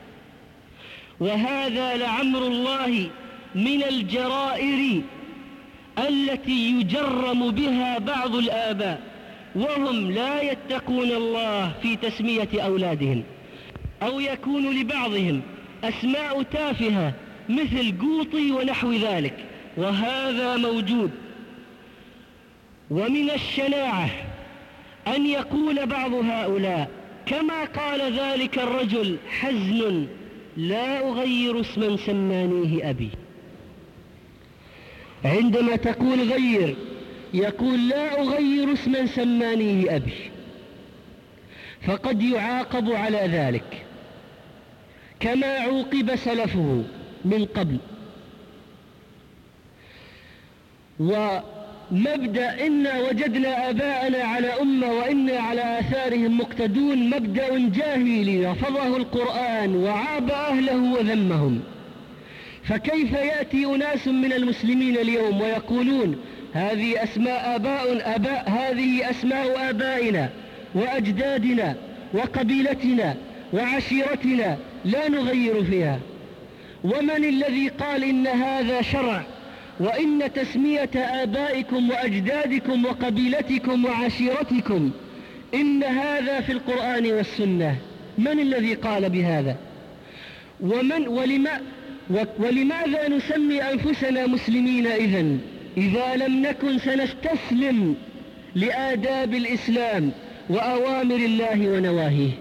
[SPEAKER 1] وهذا لعمر الله من الجرائر التي يجرم بها بعض الآباء وهم لا يتقون الله في تسمية أولادهم، أو يكون لبعضهم أسماء تافهة مثل قوطي ونحو ذلك، وهذا موجود. ومن الشناعة أن يقول بعض هؤلاء كما قال ذلك الرجل: حزن لا أغير اسما سمانيه أبي. عندما تقول غير، يقول لا أغير اسما سمانيه أبي، فقد يعاقب على ذلك كما عوقب سلفه من قبل. ومبدأ إنا وجدنا آباءنا على أمة وإنا على آثارهم مقتدون مبدأ جاهلي رفضه القرآن وعاب أهله وذمهم. فكيف يأتي أناس من المسلمين اليوم ويقولون هذه أسماء آباء آباء هذه أسماء آبائنا وأجدادنا وقبيلتنا وعشيرتنا لا نغير فيها؟ ومن الذي قال إن هذا شرع وإن تسمية آبائكم وأجدادكم وقبيلتكم وعشيرتكم إن هذا في القرآن والسنة؟ من الذي قال بهذا؟ ومن ولما ولماذا نسمي أنفسنا مسلمين إذن إذا لم نكن سنستسلم لآداب الإسلام وأوامر الله ونواهيه؟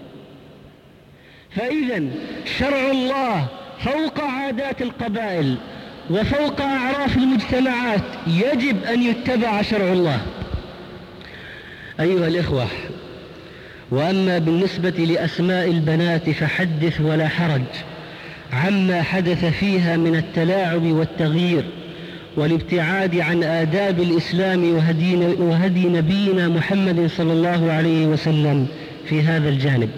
[SPEAKER 1] فإذا شرع الله فوق عادات القبائل وفوق أعراف المجتمعات، يجب أن يتبع شرع الله. أيها الإخوة، وأما بالنسبة لأسماء البنات فحدث ولا حرج عما حدث فيها من التلاعب والتغيير والابتعاد عن آداب الإسلام وهدي نبينا محمد صلى الله عليه وسلم في هذا الجانب.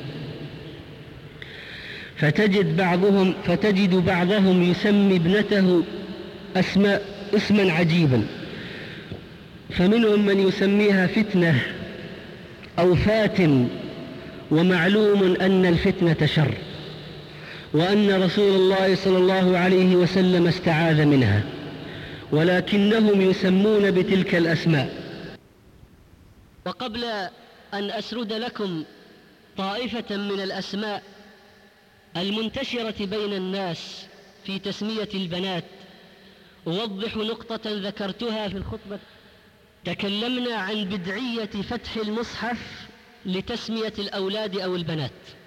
[SPEAKER 1] فتجد بعضهم فتجد بعضهم يسمي ابنته أسماء اسما عجيبا، فمنهم من يسميها فتنة أو فاتن، ومعلوم أن الفتنة شر، وأن رسول الله صلى الله عليه وسلم استعاذ منها، ولكنهم يسمون بتلك الأسماء. وقبل أن أسرد لكم طائفة من الأسماء المنتشرة بين الناس في تسمية البنات، أوضح نقطة ذكرتها في الخطبة. تكلمنا عن بدعية فتح المصحف لتسمية الأولاد أو البنات،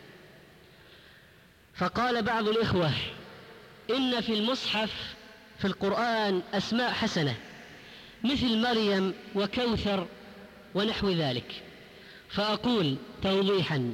[SPEAKER 1] فقال بعض الإخوة إن في المصحف في القرآن أسماء حسنة مثل مريم وكوثر ونحو ذلك. فأقول توضيحا: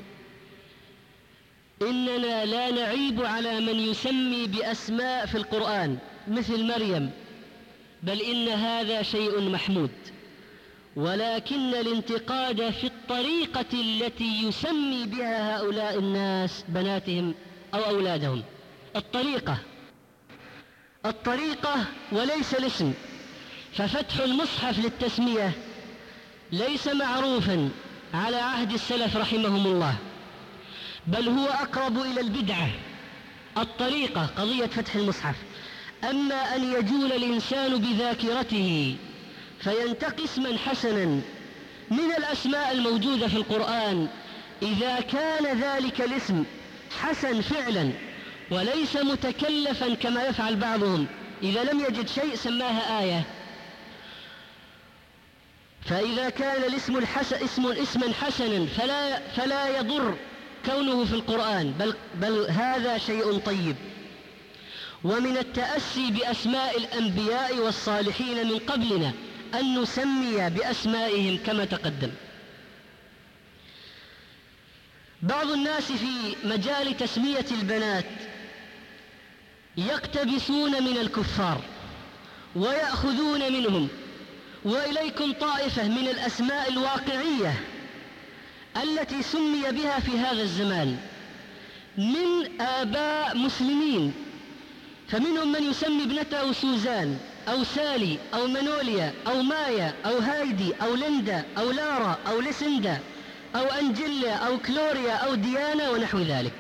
[SPEAKER 1] إننا لا نعيب على من يسمي بأسماء في القرآن مثل مريم، بل إن هذا شيء محمود، ولكن الانتقاد في الطريقة التي يسمي بها هؤلاء الناس بناتهم أو أولادهم. الطريقة الطريقة وليس الاسم. ففتح المصحف للتسمية ليس معروفا على عهد السلف رحمهم الله، بل هو أقرب إلى البدعة. الطريقة قضية فتح المصحف. أما أن يجول الإنسان بذاكرته فينتقي اسما حسنا من الأسماء الموجودة في القرآن، إذا كان ذلك الاسم حسن فعلا وليس متكلفا كما يفعل بعضهم، إذا لم يجد شيء سماها آية. فإذا كان الاسم الحسن اسم اسما حسنا فلا, فلا يضر كونه في القرآن، بل, بل هذا شيء طيب. ومن التأسي بأسماء الأنبياء والصالحين من قبلنا أن نسمي بأسمائهم كما تقدم. بعض الناس في مجال تسمية البنات يقتبسون من الكفار ويأخذون منهم، وإليكم طائفة من الأسماء الواقعية التي سمي بها في هذا الزمان من آباء مسلمين، فمنهم من يسمي ابنته سوزان أو سالي أو منوليا أو مايا أو هايدي أو ليندا أو لارا أو ليسندا أو أنجيلا أو كلوريا أو ديانا ونحو ذلك.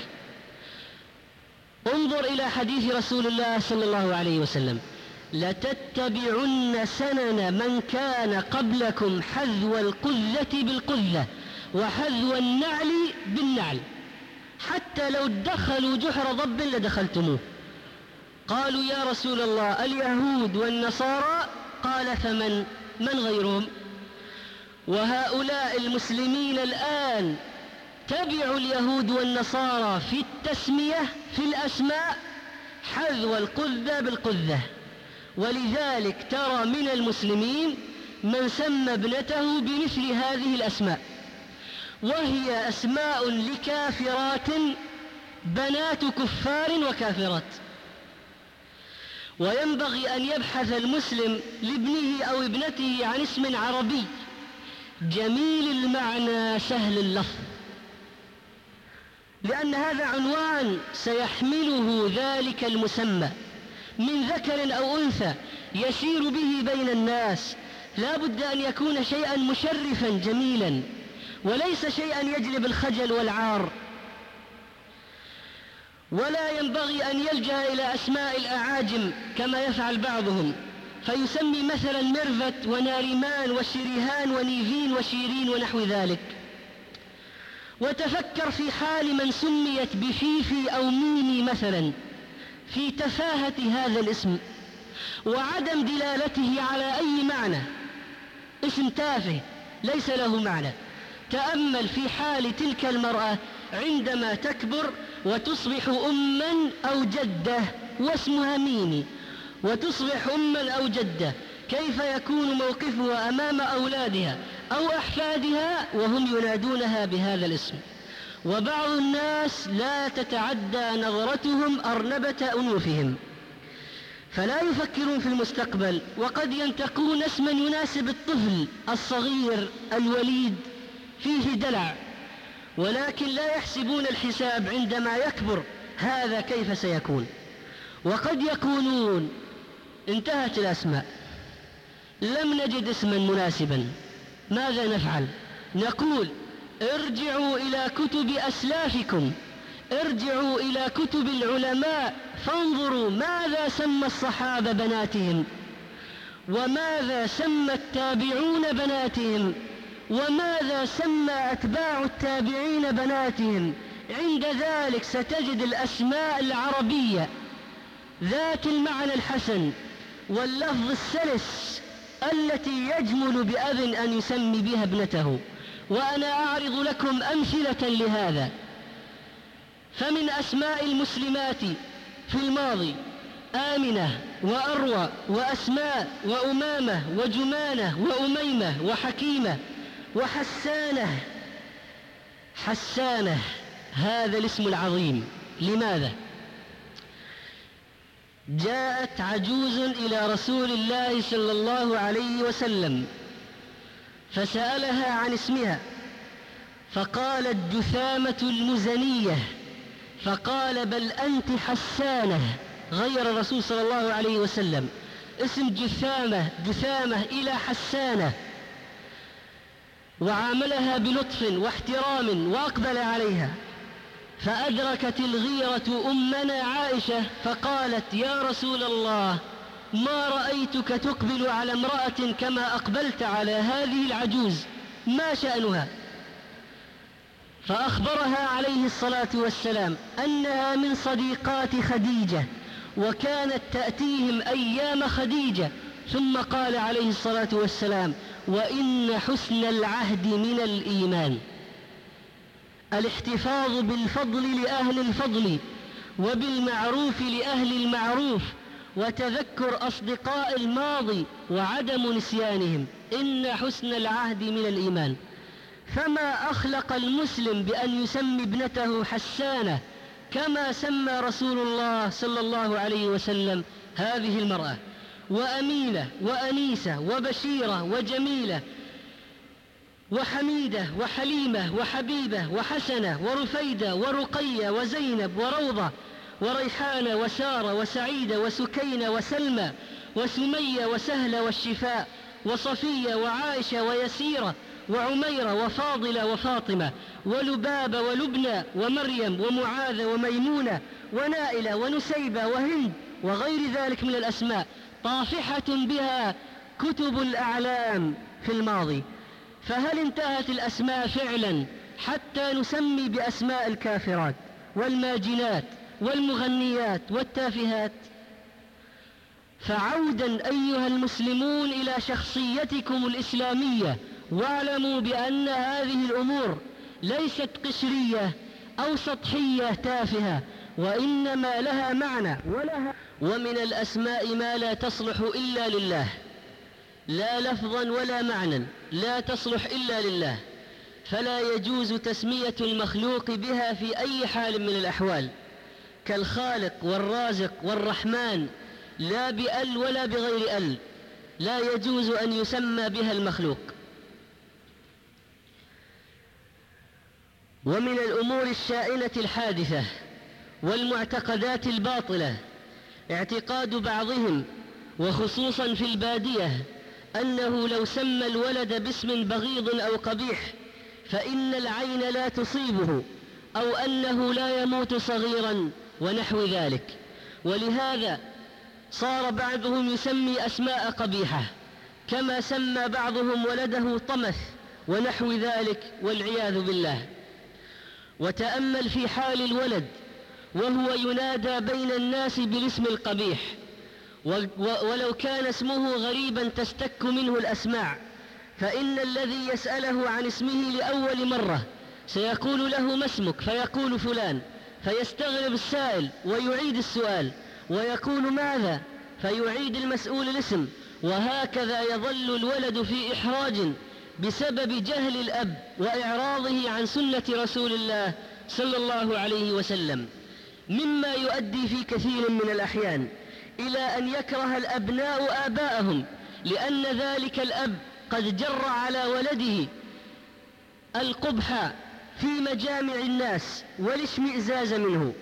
[SPEAKER 1] انظر إلى حديث رسول الله صلى الله عليه وسلم: لتتبعن سنن من كان قبلكم حذو القذة بالقذة وحذو النعل بالنعل، حتى لو دخلوا جحر ضب لدخلتموه. قالوا يا رسول الله اليهود والنصارى؟ قال فمن من غيرهم؟ وهؤلاء المسلمين الآن تبعوا اليهود والنصارى في التسمية في الأسماء حذو القذة بالقذة، ولذلك ترى من المسلمين من سمى ابنته بمثل هذه الأسماء، وهي أسماء لكافرات بنات كفار وكافرات. وينبغي أن يبحث المسلم لابنه أو ابنته عن اسم عربي جميل المعنى سهل اللفظ، لأن هذا عنوان سيحمله ذلك المسمى من ذكر أو أنثى يسير به بين الناس. لا بد أن يكون شيئا مشرفا جميلا، وليس شيئا يجلب الخجل والعار. ولا ينبغي أن يلجأ إلى أسماء الأعاجم كما يفعل بعضهم، فيسمي مثلا ميرفت وناريمان وشريهان ونيفين وشيرين ونحو ذلك. وتفكر في حال من سميت بفيفي أو ميمي مثلا، في تفاهة هذا الاسم وعدم دلالته على أي معنى، اسم تافه ليس له معنى. تأمل في حال تلك المرأة عندما تكبر وتصبح أما أو جدة واسمها ميمي، وتصبح أما أو جدة، كيف يكون موقفها أمام أولادها أو أحفادها وهم ينادونها بهذا الاسم. وبعض الناس لا تتعدى نظرتهم أرنبة أنوفهم، فلا يفكرون في المستقبل، وقد ينتقون اسما يناسب الطفل الصغير الوليد فيه دلع، ولكن لا يحسبون الحساب عندما يكبر هذا كيف سيكون. وقد يقولون انتهت الأسماء، لم نجد اسما مناسبا، ماذا نفعل؟ نقول ارجعوا إلى كتب أسلافكم، ارجعوا إلى كتب العلماء، فانظروا ماذا سمى الصحابة بناتهم، وماذا سمى التابعون بناتهم، وماذا سمى أتباع التابعين بناتهم. عند ذلك ستجد الأسماء العربية ذات المعنى الحسن واللفظ السلس التي يجمل بأب أن يسمي بها ابنته. وأنا أعرض لكم أمثلة لهذا. فمن أسماء المسلمات في الماضي آمنة وأروى وأسماء وأمامة وجمانة وأميمة وحكيمة وحسانة. حسانة هذا الاسم العظيم، لماذا؟ جاءت عجوز إلى رسول الله صلى الله عليه وسلم فسألها عن اسمها، فقالت جثامة المزنية، فقال بل أنت حسانة، غير الرسول صلى الله عليه وسلم اسم جثامة جثامة إلى حسانة، وعاملها بلطف واحترام وأقبل عليها. فأدركت الغيرة أمنا عائشة فقالت يا رسول الله ما رأيتك تقبل على امرأة كما أقبلت على هذه العجوز، ما شأنها؟ فأخبرها عليه الصلاة والسلام أنها من صديقات خديجة وكانت تأتيهم أيام خديجة. ثم قال عليه الصلاة والسلام وإن حسن العهد من الإيمان، الاحتفاظ بالفضل لأهل الفضل وبالمعروف لأهل المعروف، وتذكر أصدقاء الماضي وعدم نسيانهم، إن حسن العهد من الإيمان. فما أخلق المسلم بأن يسمي ابنته حسانة كما سمى رسول الله صلى الله عليه وسلم هذه المرأة، وأمينة وأنيسة وبشيرة وجميلة وحميدة وحليمة وحبيبة وحسنة ورفيدة ورقية وزينب وروضة وريحانة وسارة وسعيدة وسكينة وسلمى وسمية وسهلة والشفاء وصفية وعائشة ويسيرة وعميرة وفاضلة وفاطمة ولبابة ولبنى ومريم ومعاذ وميمونة ونائلة ونسيبة وهند وغير ذلك من الأسماء، طافحة بها كتب الأعلام في الماضي. فهل انتهت الأسماء فعلا حتى نسمي بأسماء الكافرات والماجنات والمغنيات والتافهات؟ فعودا أيها المسلمون إلى شخصيتكم الإسلامية، واعلموا بأن هذه الأمور ليست قشرية أو سطحية تافهة، وإنما لها معنى ولها. ومن الأسماء ما لا تصلح إلا لله، لا لفظا ولا معنى، لا تصلح إلا لله، فلا يجوز تسمية المخلوق بها في أي حال من الأحوال، كالخالق والرازق والرحمن، لا بأل ولا بغير أل، لا يجوز أن يسمى بها المخلوق. ومن الأمور الشائنة الحادثة والمعتقدات الباطلة اعتقاد بعضهم وخصوصا في البادية أنه لو سمى الولد باسم بغيض أو قبيح فإن العين لا تصيبه، أو أنه لا يموت صغيرا ونحو ذلك، ولهذا صار بعضهم يسمي أسماء قبيحة، كما سمى بعضهم ولده طمث ونحو ذلك والعياذ بالله. وتأمل في حال الولد وهو ينادى بين الناس بالاسم القبيح، ولو كان اسمه غريبا تستك منه الأسماع، فإن الذي يسأله عن اسمه لأول مرة سيقول له ما اسمك؟ فيقول فلان، فيستغرب السائل ويعيد السؤال ويقول ماذا؟ فيعيد المسؤول الاسم، وهكذا يظل الولد في إحراج بسبب جهل الأب وإعراضه عن سنة رسول الله صلى الله عليه وسلم، مما يؤدي في كثير من الأحيان إلى أن يكره الأبناء آباءهم، لأن ذلك الأب قد جر على ولده القبح في مجامع الناس والاشمئزاز منه.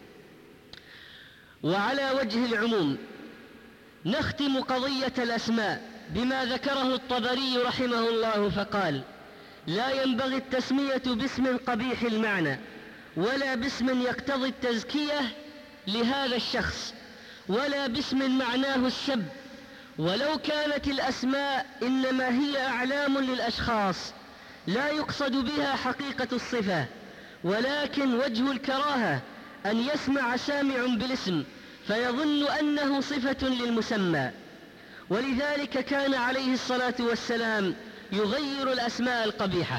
[SPEAKER 1] وعلى وجه العموم نختم قضية الأسماء بما ذكره الطبري رحمه الله فقال: لا ينبغي التسمية باسم قبيح المعنى ولا باسم يقتضي التزكية لهذا الشخص، ولا باسم معناه السب، ولو كانت الأسماء إنما هي أعلام للأشخاص لا يقصد بها حقيقة الصفة، ولكن وجه الكراهة أن يسمع سامع بالاسم فيظن أنه صفة للمسمى، ولذلك كان عليه الصلاة والسلام يغير الأسماء القبيحة.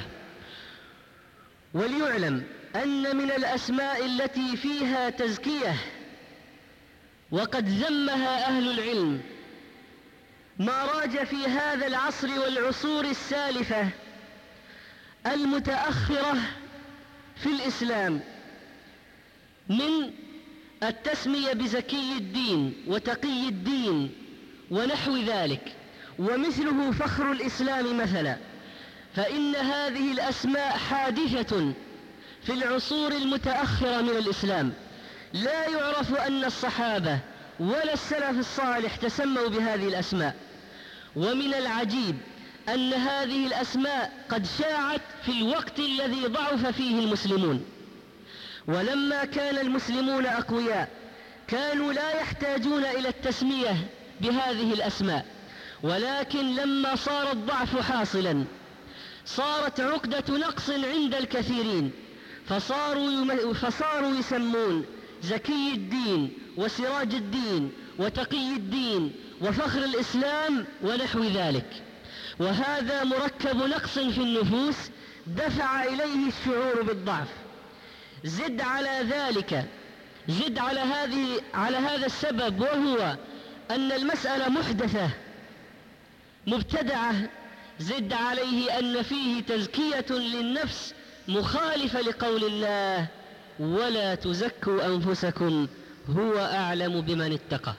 [SPEAKER 1] وليعلم أن من الأسماء التي فيها تزكية وقد ذمها أهل العلم ما راج في هذا العصر والعصور السالفة المتأخرة في الإسلام من التسمية بزكي الدين وتقي الدين ونحو ذلك، ومثله فخر الإسلام مثلا، فإن هذه الأسماء حادثة في العصور المتأخرة من الإسلام، لا يعرف أن الصحابة ولا السلف الصالح تسموا بهذه الأسماء. ومن العجيب أن هذه الأسماء قد شاعت في الوقت الذي ضعف فيه المسلمون، ولما كان المسلمون أقوياء كانوا لا يحتاجون إلى التسمية بهذه الأسماء، ولكن لما صار الضعف حاصلا صارت عقدة نقص عند الكثيرين، فصاروا, يم... فصاروا يسمون زكي الدين وسراج الدين وتقي الدين وفخر الإسلام ونحو ذلك، وهذا مركب نقص في النفوس دفع إليه الشعور بالضعف. زد على ذلك زد على هذه على هذا السبب، وهو أن المسألة محدثة مبتدعة، زد عليه أن فيه تزكية للنفس مخالفة لقول الله: ولا تزكوا أنفسكم هو أعلم بمن اتقى.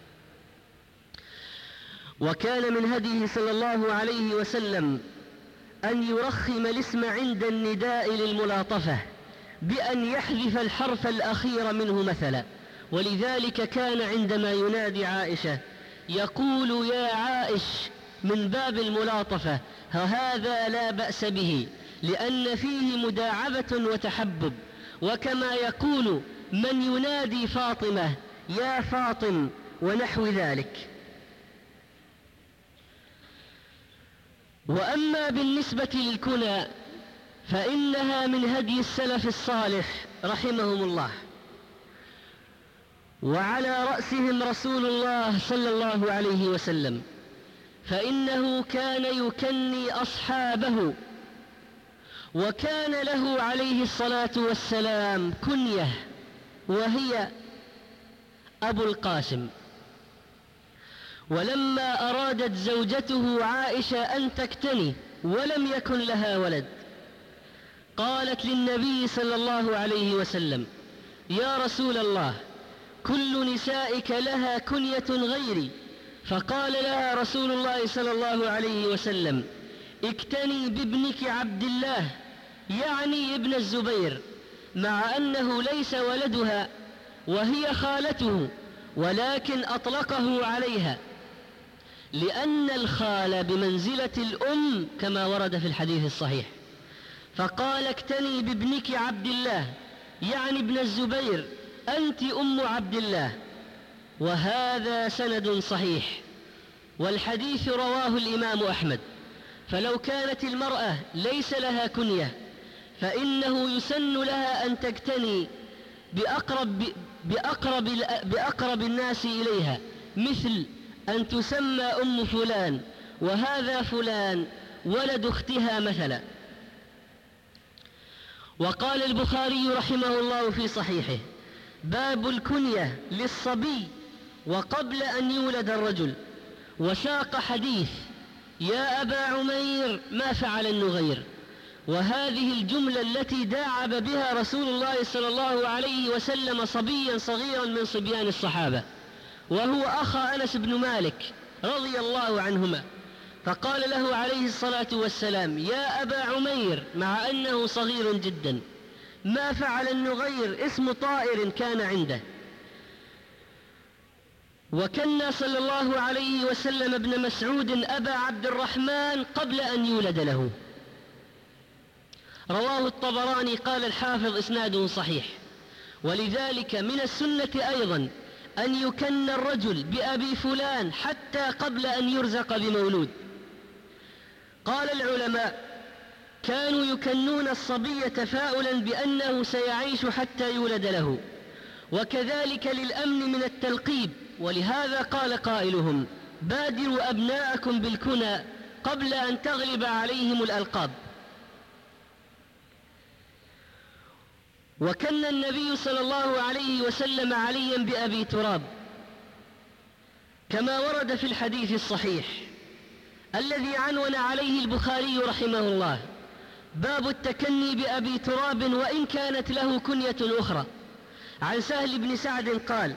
[SPEAKER 1] وكان من هديه صلى الله عليه وسلم أن يرخم الاسم عند النداء للملاطفة بأن يحذف الحرف الأخير منه مثلا، ولذلك كان عندما ينادي عائشة يقول: يا عائش، من باب الملاطفة، هذا لا بأس به، لأن فيه مداعبة وتحبب. وكما يقول من ينادي فاطمة: يا فاطم، ونحو ذلك. وأما بالنسبة للكنى فإنها من هدي السلف الصالح رحمهم الله، وعلى رأسهم رسول الله صلى الله عليه وسلم، فإنه كان يكني أصحابه، وكان له عليه الصلاة والسلام كنية وهي أبو القاسم. ولما أرادت زوجته عائشة أن تكتني ولم يكن لها ولد، قالت للنبي صلى الله عليه وسلم: يا رسول الله، كل نسائك لها كنية غيري. فقال لها رسول الله صلى الله عليه وسلم: اكتني بابنك عبد الله، يعني ابن الزبير، مع أنه ليس ولدها وهي خالته، ولكن أطلقه عليها، لأن الخال بمنزلة الأم كما ورد في الحديث الصحيح. فقال: اكتني بابنك عبد الله، يعني ابن الزبير، أنت أم عبد الله. وهذا سند صحيح، والحديث رواه الإمام أحمد. فلو كانت المرأة ليس لها كنية فإنه يسن لها أن تكتني بأقرب, بأقرب, بأقرب الناس إليها، مثل أن تسمى أم فلان، وهذا فلان ولد أختها مثلا. وقال البخاري رحمه الله في صحيحه: باب الكنية للصبي وقبل أن يولد الرجل. وساق حديث: يا أبا عمير، ما فعل النغير. وهذه الجملة التي داعب بها رسول الله صلى الله عليه وسلم صبيا صغيرا من صبيان الصحابة، وهو أخا أنس بن مالك رضي الله عنهما، فقال له عليه الصلاة والسلام: يا أبا عمير، مع أنه صغير جدا. ما فعل النغير اسم طائر كان عنده. وكنا صلى الله عليه وسلم ابن مسعود أبا عبد الرحمن قبل أن يولد له. رواه الطبراني. قال الحافظ: إسناده صحيح. ولذلك من السنة أيضا أن يكن الرجل بأبي فلان حتى قبل أن يرزق بمولود. قال العلماء: كانوا يكنون الصبي تفاؤلا بأنه سيعيش حتى يولد له، وكذلك للأمن من التلقيب. ولهذا قال قائلهم: بادروا أبناءكم بالكنى قبل أن تغلب عليهم الألقاب. وكن النبي صلى الله عليه وسلم عليا بأبي تراب، كما ورد في الحديث الصحيح الذي عنون عليه البخاري رحمه الله: باب التكني بأبي تراب وإن كانت له كنية أخرى. عن سهل بن سعد قال: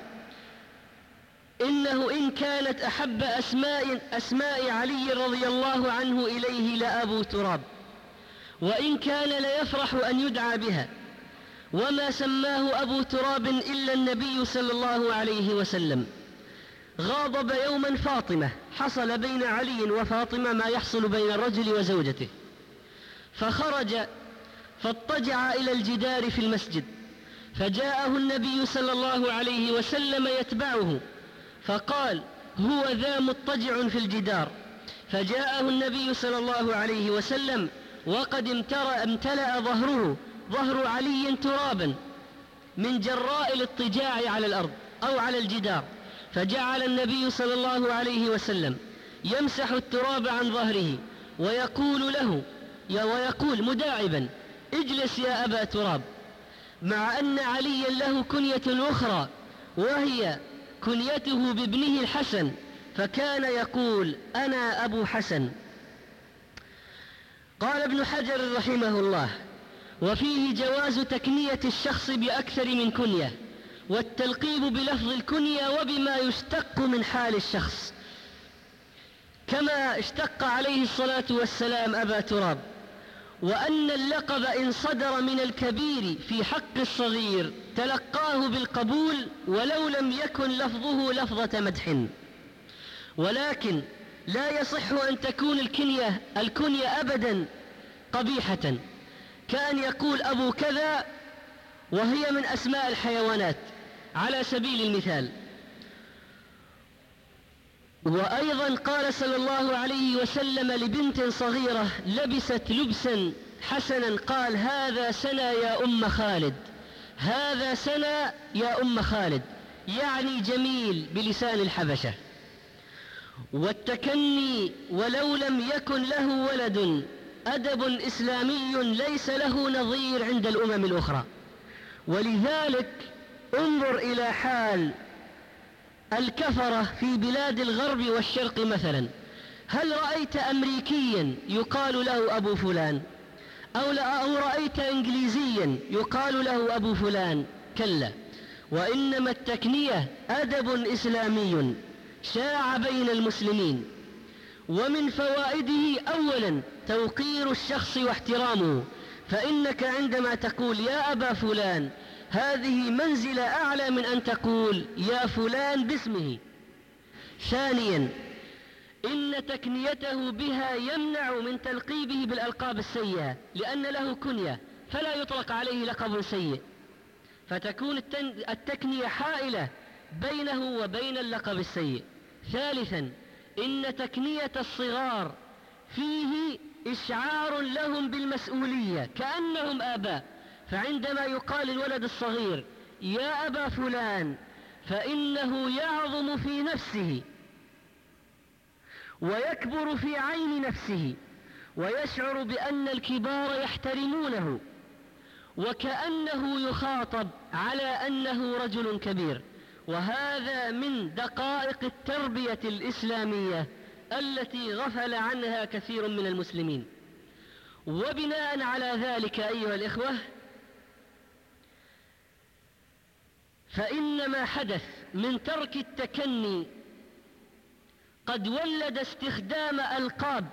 [SPEAKER 1] إنه إن كانت أحب أسماء, أسماء علي رضي الله عنه إليه لأبو تراب، وإن كان ليفرح أن يدعى بها. وما سماه أبو تراب إلا النبي صلى الله عليه وسلم. غاضب يوما فاطمة، حصل بين علي وفاطمة ما يحصل بين الرجل وزوجته، فخرج فاضطجع إلى الجدار في المسجد، فجاءه النبي صلى الله عليه وسلم يتبعه، فقال: هو ذا مضطجع في الجدار. فجاءه النبي صلى الله عليه وسلم وقد امتلأ ظهره ظهر علي ترابا من جراء الاضطجاع على الأرض أو على الجدار، فجعل النبي صلى الله عليه وسلم يمسح التراب عن ظهره ويقول له ويقول مداعبا: اجلس يا أبا تراب. مع أن عليا له كنية أخرى وهي كنيته بابنه الحسن، فكان يقول أنا أبو حسن. قال ابن حجر رحمه الله: وفيه جواز تكنية الشخص بأكثر من كنية، والتلقيب بلفظ الكنية وبما يشتق من حال الشخص، كما اشتق عليه الصلاة والسلام أبا تراب، وأن اللقب إن صدر من الكبير في حق الصغير تلقاه بالقبول ولو لم يكن لفظه لفظة مدح. ولكن لا يصح أن تكون الكنية, الكنية أبدا قبيحة، كأن يقول أبو كذا وهي من أسماء الحيوانات على سبيل المثال. وأيضا قال صلى الله عليه وسلم لبنت صغيرة لبست لبسا حسنا قال: هذا سنا يا أم خالد، هذا سنا يا أم خالد، يعني جميل بلسان الحبشة. والتكني ولو لم يكن له ولد أدب إسلامي ليس له نظير عند الأمم الأخرى. ولذلك انظر إلى حال الكفرة في بلاد الغرب والشرق مثلا، هل رأيت أمريكيا يقال له أبو فلان؟ أو, أو رأيت إنجليزيا يقال له أبو فلان؟ كلا، وإنما التكنية أدب إسلامي شاع بين المسلمين. ومن فوائده أولا توقير الشخص واحترامه، فإنك عندما تقول يا أبا فلان هذه منزلة أعلى من أن تقول يا فلان باسمه. ثانيا إن تكنيته بها يمنع من تلقيبه بالألقاب السيئة، لأن له كنية فلا يطلق عليه لقب سيء، فتكون التكنية حائلة بينه وبين اللقب السيء. ثالثا إن تكنية الصغار فيه إشعار لهم بالمسؤولية كأنهم آباء، فعندما يقال الولد الصغير يا أبا فلان فإنه يعظم في نفسه ويكبر في عين نفسه ويشعر بأن الكبار يحترمونه، وكأنه يخاطب على أنه رجل كبير. وهذا من دقائق التربية الإسلامية التي غفل عنها كثير من المسلمين. وبناء على ذلك أيها الإخوة، فإن ما حدث من ترك التكني قد ولد استخدام ألقاب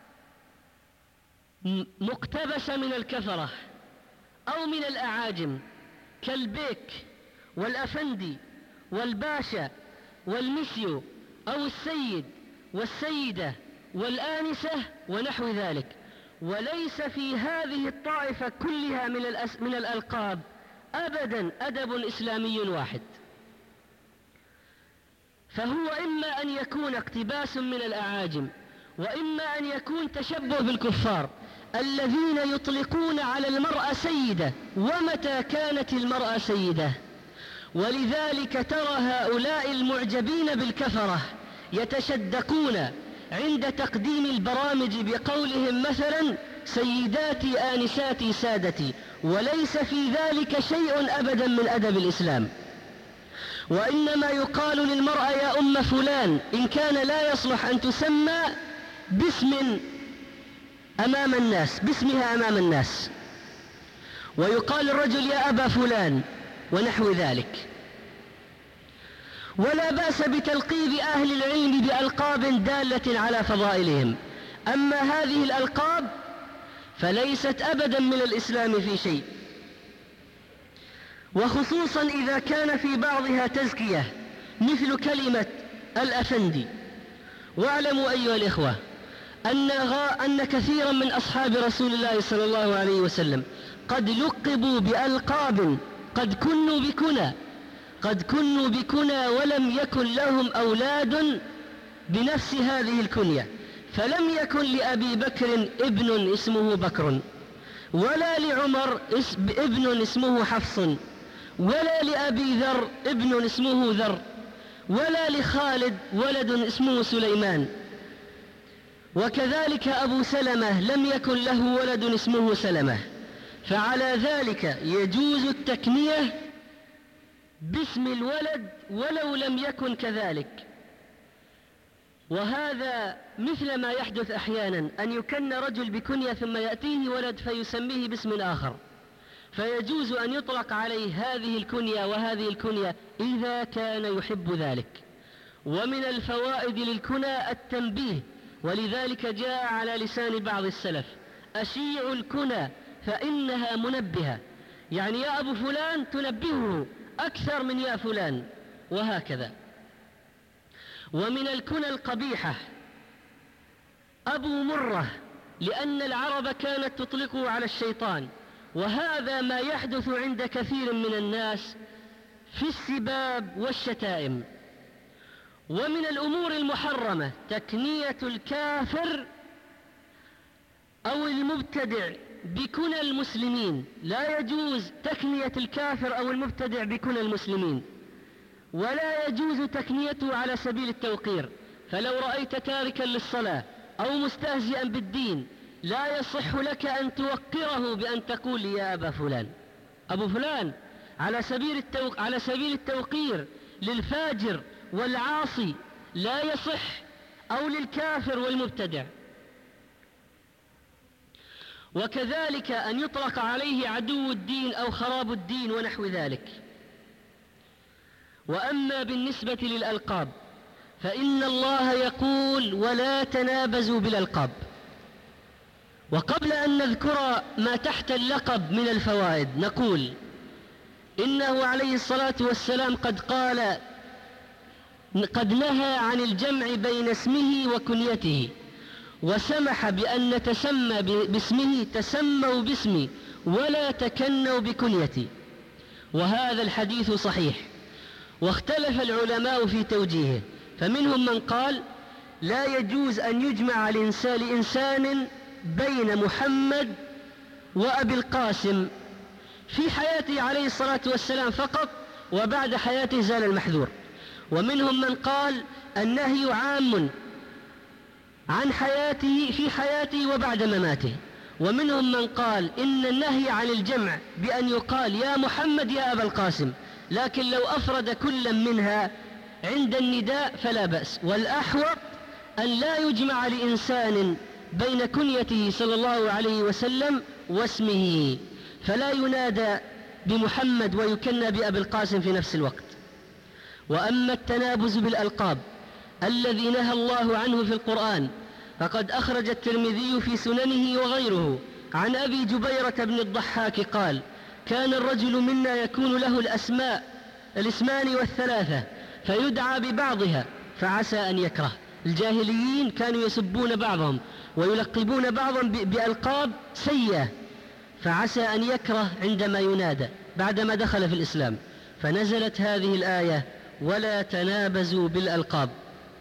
[SPEAKER 1] مقتبسة من الكفرة أو من الأعاجم كالبيك والأفندي والباشا والمسيو أو السيد والسيدة والآنسة ونحو ذلك. وليس في هذه الطائفة كلها من, الأس من الألقاب أبدا أدب إسلامي واحد، فهو إما أن يكون اقتباس من الأعاجم، وإما أن يكون تشبه بالكفار الذين يطلقون على المرأة سيدة، ومتى كانت المرأة سيدة. ولذلك ترى هؤلاء المعجبين بالكفرة يتشدقون عند تقديم البرامج بقولهم مثلا سيداتي آنساتي سادتي، وليس في ذلك شيء أبدا من أدب الإسلام. وإنما يقال للمرأة يا أم فلان إن كان لا يصلح أن تسمى باسم أمام الناس باسمها أمام الناس، ويقال الرجل يا أبا فلان ونحو ذلك. ولا بأس بتلقيب أهل العلم بألقاب دالة على فضائلهم، أما هذه الألقاب فليست أبدا من الإسلام في شيء، وخصوصا إذا كان في بعضها تزكية مثل كلمة الأفندي. واعلموا أيها الإخوة أن, أن كثيرا من أصحاب رسول الله صلى الله عليه وسلم قد لقبوا بألقاب قد كنوا بكنى قد كنوا بكنى ولم يكن لهم أولاد بنفس هذه الكنية، فلم يكن لأبي بكر ابن اسمه بكر، ولا لعمر ابن اسمه حفص، ولا لأبي ذر ابن اسمه ذر، ولا لخالد ولد اسمه سليمان، وكذلك أبو سلمة لم يكن له ولد اسمه سلمة.
[SPEAKER 2] فعلى ذلك يجوز التكنية باسم الولد ولو لم يكن كذلك. وهذا مثل ما يحدث أحيانا أن يكن رجل بكنية ثم يأتيه ولد فيسميه باسم آخر، فيجوز أن يطلق عليه هذه الكنية وهذه الكنية إذا كان يحب ذلك. ومن الفوائد للكنى التنبيه، ولذلك جاء على لسان بعض السلف: أشيع الكنى فإنها منبهة، يعني يا أبو فلان تنبهه أكثر من يا فلان، وهكذا. ومن الكنى القبيحة أبو مرة، لأن العرب كانت تطلقه على الشيطان، وهذا ما يحدث عند كثير من الناس في السباب والشتائم. ومن الأمور المحرمة تكنية الكافر أو المبتدع بكنى المسلمين، لا يجوز تكنية الكافر أو المبتدع بكنى المسلمين، ولا يجوز تكنيته على سبيل التوقير. فلو رأيت تاركا للصلاة أو مستهزئا بالدين لا يصح لك أن توقره بأن تقول يا أبا فلان. أبو فلان على سبيل التوق... على سبيل التوقير للفاجر والعاصي لا يصح، أو للكافر والمبتدع. وكذلك أن يطلق عليه عدو الدين أو خراب الدين ونحو ذلك. وأما بالنسبة للألقاب فإن الله يقول: ولا تنابزوا بالألقاب. وقبل أن نذكر ما تحت اللقب من الفوائد نقول إنه عليه الصلاة والسلام قد قال قد نهى عن الجمع بين اسمه وكنيته، وسمح بأن نتسمى باسمه: تسموا باسمي ولا تكنوا بكنيتي. وهذا الحديث صحيح، واختلف العلماء في توجيهه، فمنهم من قال لا يجوز أن يجمع لإنسان بين محمد وأبي القاسم في حياته عليه الصلاة والسلام فقط، وبعد حياته زال المحذور. ومنهم من قال النهي عام عن حياته في حياته وبعد مماته. ومنهم من قال إن النهي عن الجمع بأن يقال يا محمد يا أبا القاسم، لكن لو أفرد كل منها عند النداء فلا بأس. والأحوط أن لا يجمع لإنسان بين كنيته صلى الله عليه وسلم واسمه، فلا ينادى بمحمد ويكنى بأبي القاسم في نفس الوقت. وأما التنابز بالألقاب الذي نهى الله عنه في القرآن فقد أخرج الترمذي في سننه وغيره عن أبي جبيرة بن الضحاك قال: كان الرجل منا يكون له الأسماء الاسمان والثلاثة فيدعى ببعضها فعسى أن يكره. الجاهليين كانوا يسبون بعضهم ويلقبون بعضهم بألقاب سيئة، فعسى أن يكره عندما ينادى بعدما دخل في الإسلام، فنزلت هذه الآية: ولا تنابزوا بالألقاب.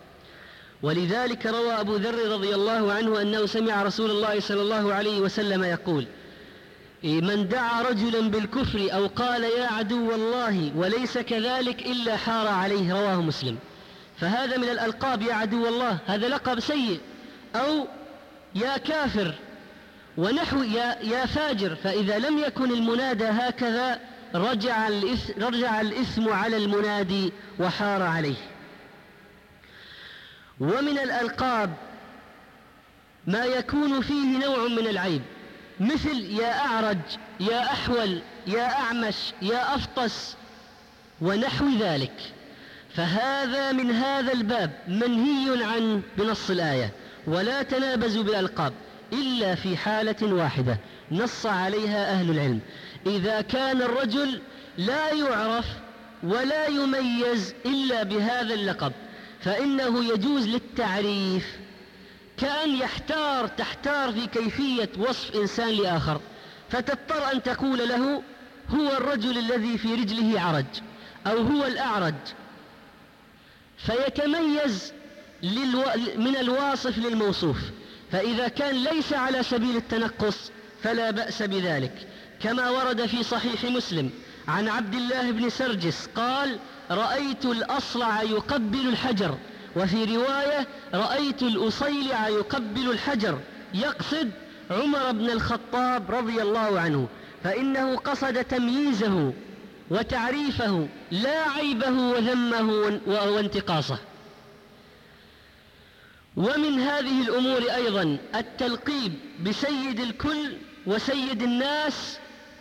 [SPEAKER 2] ولذلك روى أبو ذر رضي الله عنه أنه سمع رسول الله صلى الله عليه وسلم يقول: من دعا رجلا بالكفر أو قال يا عدو الله وليس كذلك إلا حار عليه، رواه مسلم. فهذا من الألقاب: يا عدو الله هذا لقب سيء، أو يا كافر ونحو يا, يا فاجر. فإذا لم يكن المنادى هكذا رجع الإثم, رجع الإثم على المنادي وحار عليه. ومن الألقاب ما يكون فيه نوع من العيب، مثل يا أعرج، يا أحول، يا أعمش، يا أفطس ونحو ذلك، فهذا من هذا الباب منهي عنه بنص الآية: ولا تنابزوا بالألقاب، إلا في حالة واحدة نص عليها أهل العلم: إذا كان الرجل لا يعرف ولا يميز إلا بهذا اللقب فإنه يجوز للتعريف، كأن يحتار تحتار في كيفية وصف إنسان لآخر، فتضطر أن تقول له هو الرجل الذي في رجله عرج، أو هو الأعرج، فيتميز للو... من الواصف للموصوف. فإذا كان ليس على سبيل التنقص فلا بأس بذلك، كما ورد في صحيح مسلم عن عبد الله بن سرجس قال: رأيت الأصلع يقبل الحجر، وفي رواية رأيت الأصيلع يقبل الحجر، يقصد عمر بن الخطاب رضي الله عنه. فإنه قصد تمييزه وتعريفه لا عيبه وذمه وانتقاصه. ومن هذه الأمور أيضا التلقيب بسيد الكل وسيد الناس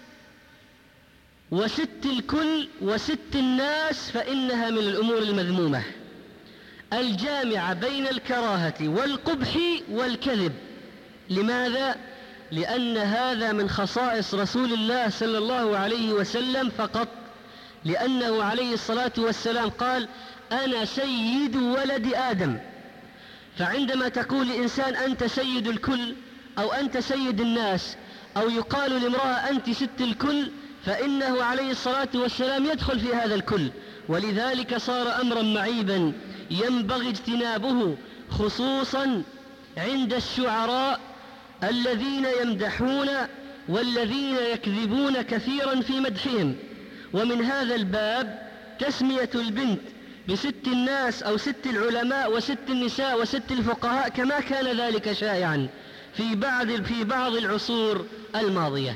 [SPEAKER 2] وست الكل وست الناس، فإنها من الأمور المذمومة الجامعة بين الكراهة والقبح والكذب. لماذا؟ لأن هذا من خصائص رسول الله صلى الله عليه وسلم فقط، لأنه عليه الصلاة والسلام قال: أنا سيد ولد آدم. فعندما تقول لإنسان أنت سيد الكل أو أنت سيد الناس، أو يقال لامرأة أنت ست الكل، فإنه عليه الصلاة والسلام يدخل في هذا الكل. ولذلك صار أمرا معيبا ينبغي اجتنابه، خصوصا عند الشعراء الذين يمدحون والذين يكذبون كثيرا في مدحهم. ومن هذا الباب تسمية البنت بست الناس أو ست العلماء وست النساء وست الفقهاء كما كان ذلك شائعا في بعض في بعض العصور الماضية.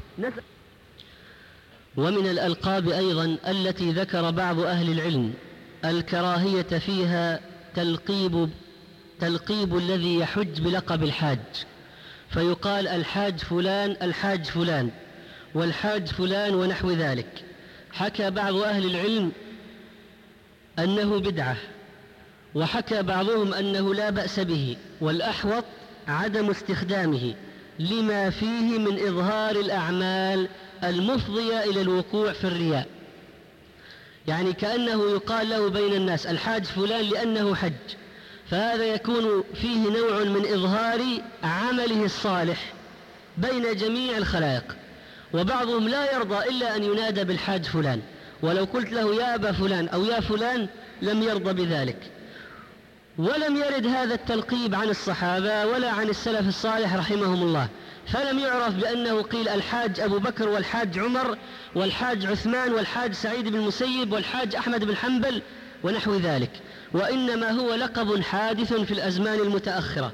[SPEAKER 2] ومن الألقاب أيضا التي ذكر بعض أهل العلم الكراهية فيها تلقيب تلقيب الذي يحج بلقب الحاج، فيقال الحاج فلان الحاج فلان والحاج فلان ونحو ذلك. حكى بعض أهل العلم أنه بدعة، وحكى بعضهم أنه لا بأس به، والأحوط عدم استخدامه لما فيه من إظهار الأعمال المفضية إلى الوقوع في الرياء. يعني كأنه يقال له بين الناس الحاج فلان لأنه حج، فهذا يكون فيه نوع من إظهار عمله الصالح بين جميع الخلائق. وبعضهم لا يرضى إلا أن ينادى بالحاج فلان، ولو قلت له يا أبا فلان أو يا فلان لم يرضى بذلك. ولم يرد هذا التلقيب عن الصحابة ولا عن السلف الصالح رحمهم الله، فلم يعرف بأنه قيل الحاج أبو بكر والحاج عمر والحاج عثمان والحاج سعيد بن المسيب والحاج أحمد بن حنبل ونحو ذلك، وإنما هو لقب حادث في الأزمان المتأخرة.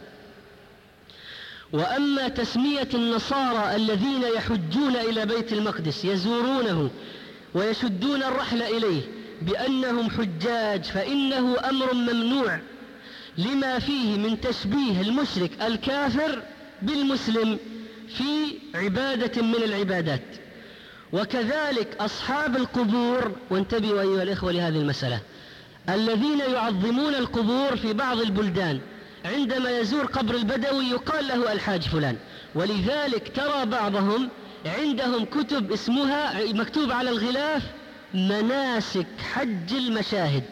[SPEAKER 2] وأما تسمية النصارى الذين يحجون إلى بيت المقدس يزورونه ويشدون الرحل إليه بأنهم حجاج، فإنه أمر ممنوع لما فيه من تشبيه المشرك الكافر بالمسلم في عبادة من العبادات. وكذلك أصحاب القبور، وانتبهوا أيها الإخوة لهذه المسألة، الذين يعظمون القبور في بعض البلدان عندما يزور قبر البدوي يقال له الحاج فلان. ولذلك ترى بعضهم عندهم كتب اسمها مكتوب على الغلاف مناسك حج المشاهد،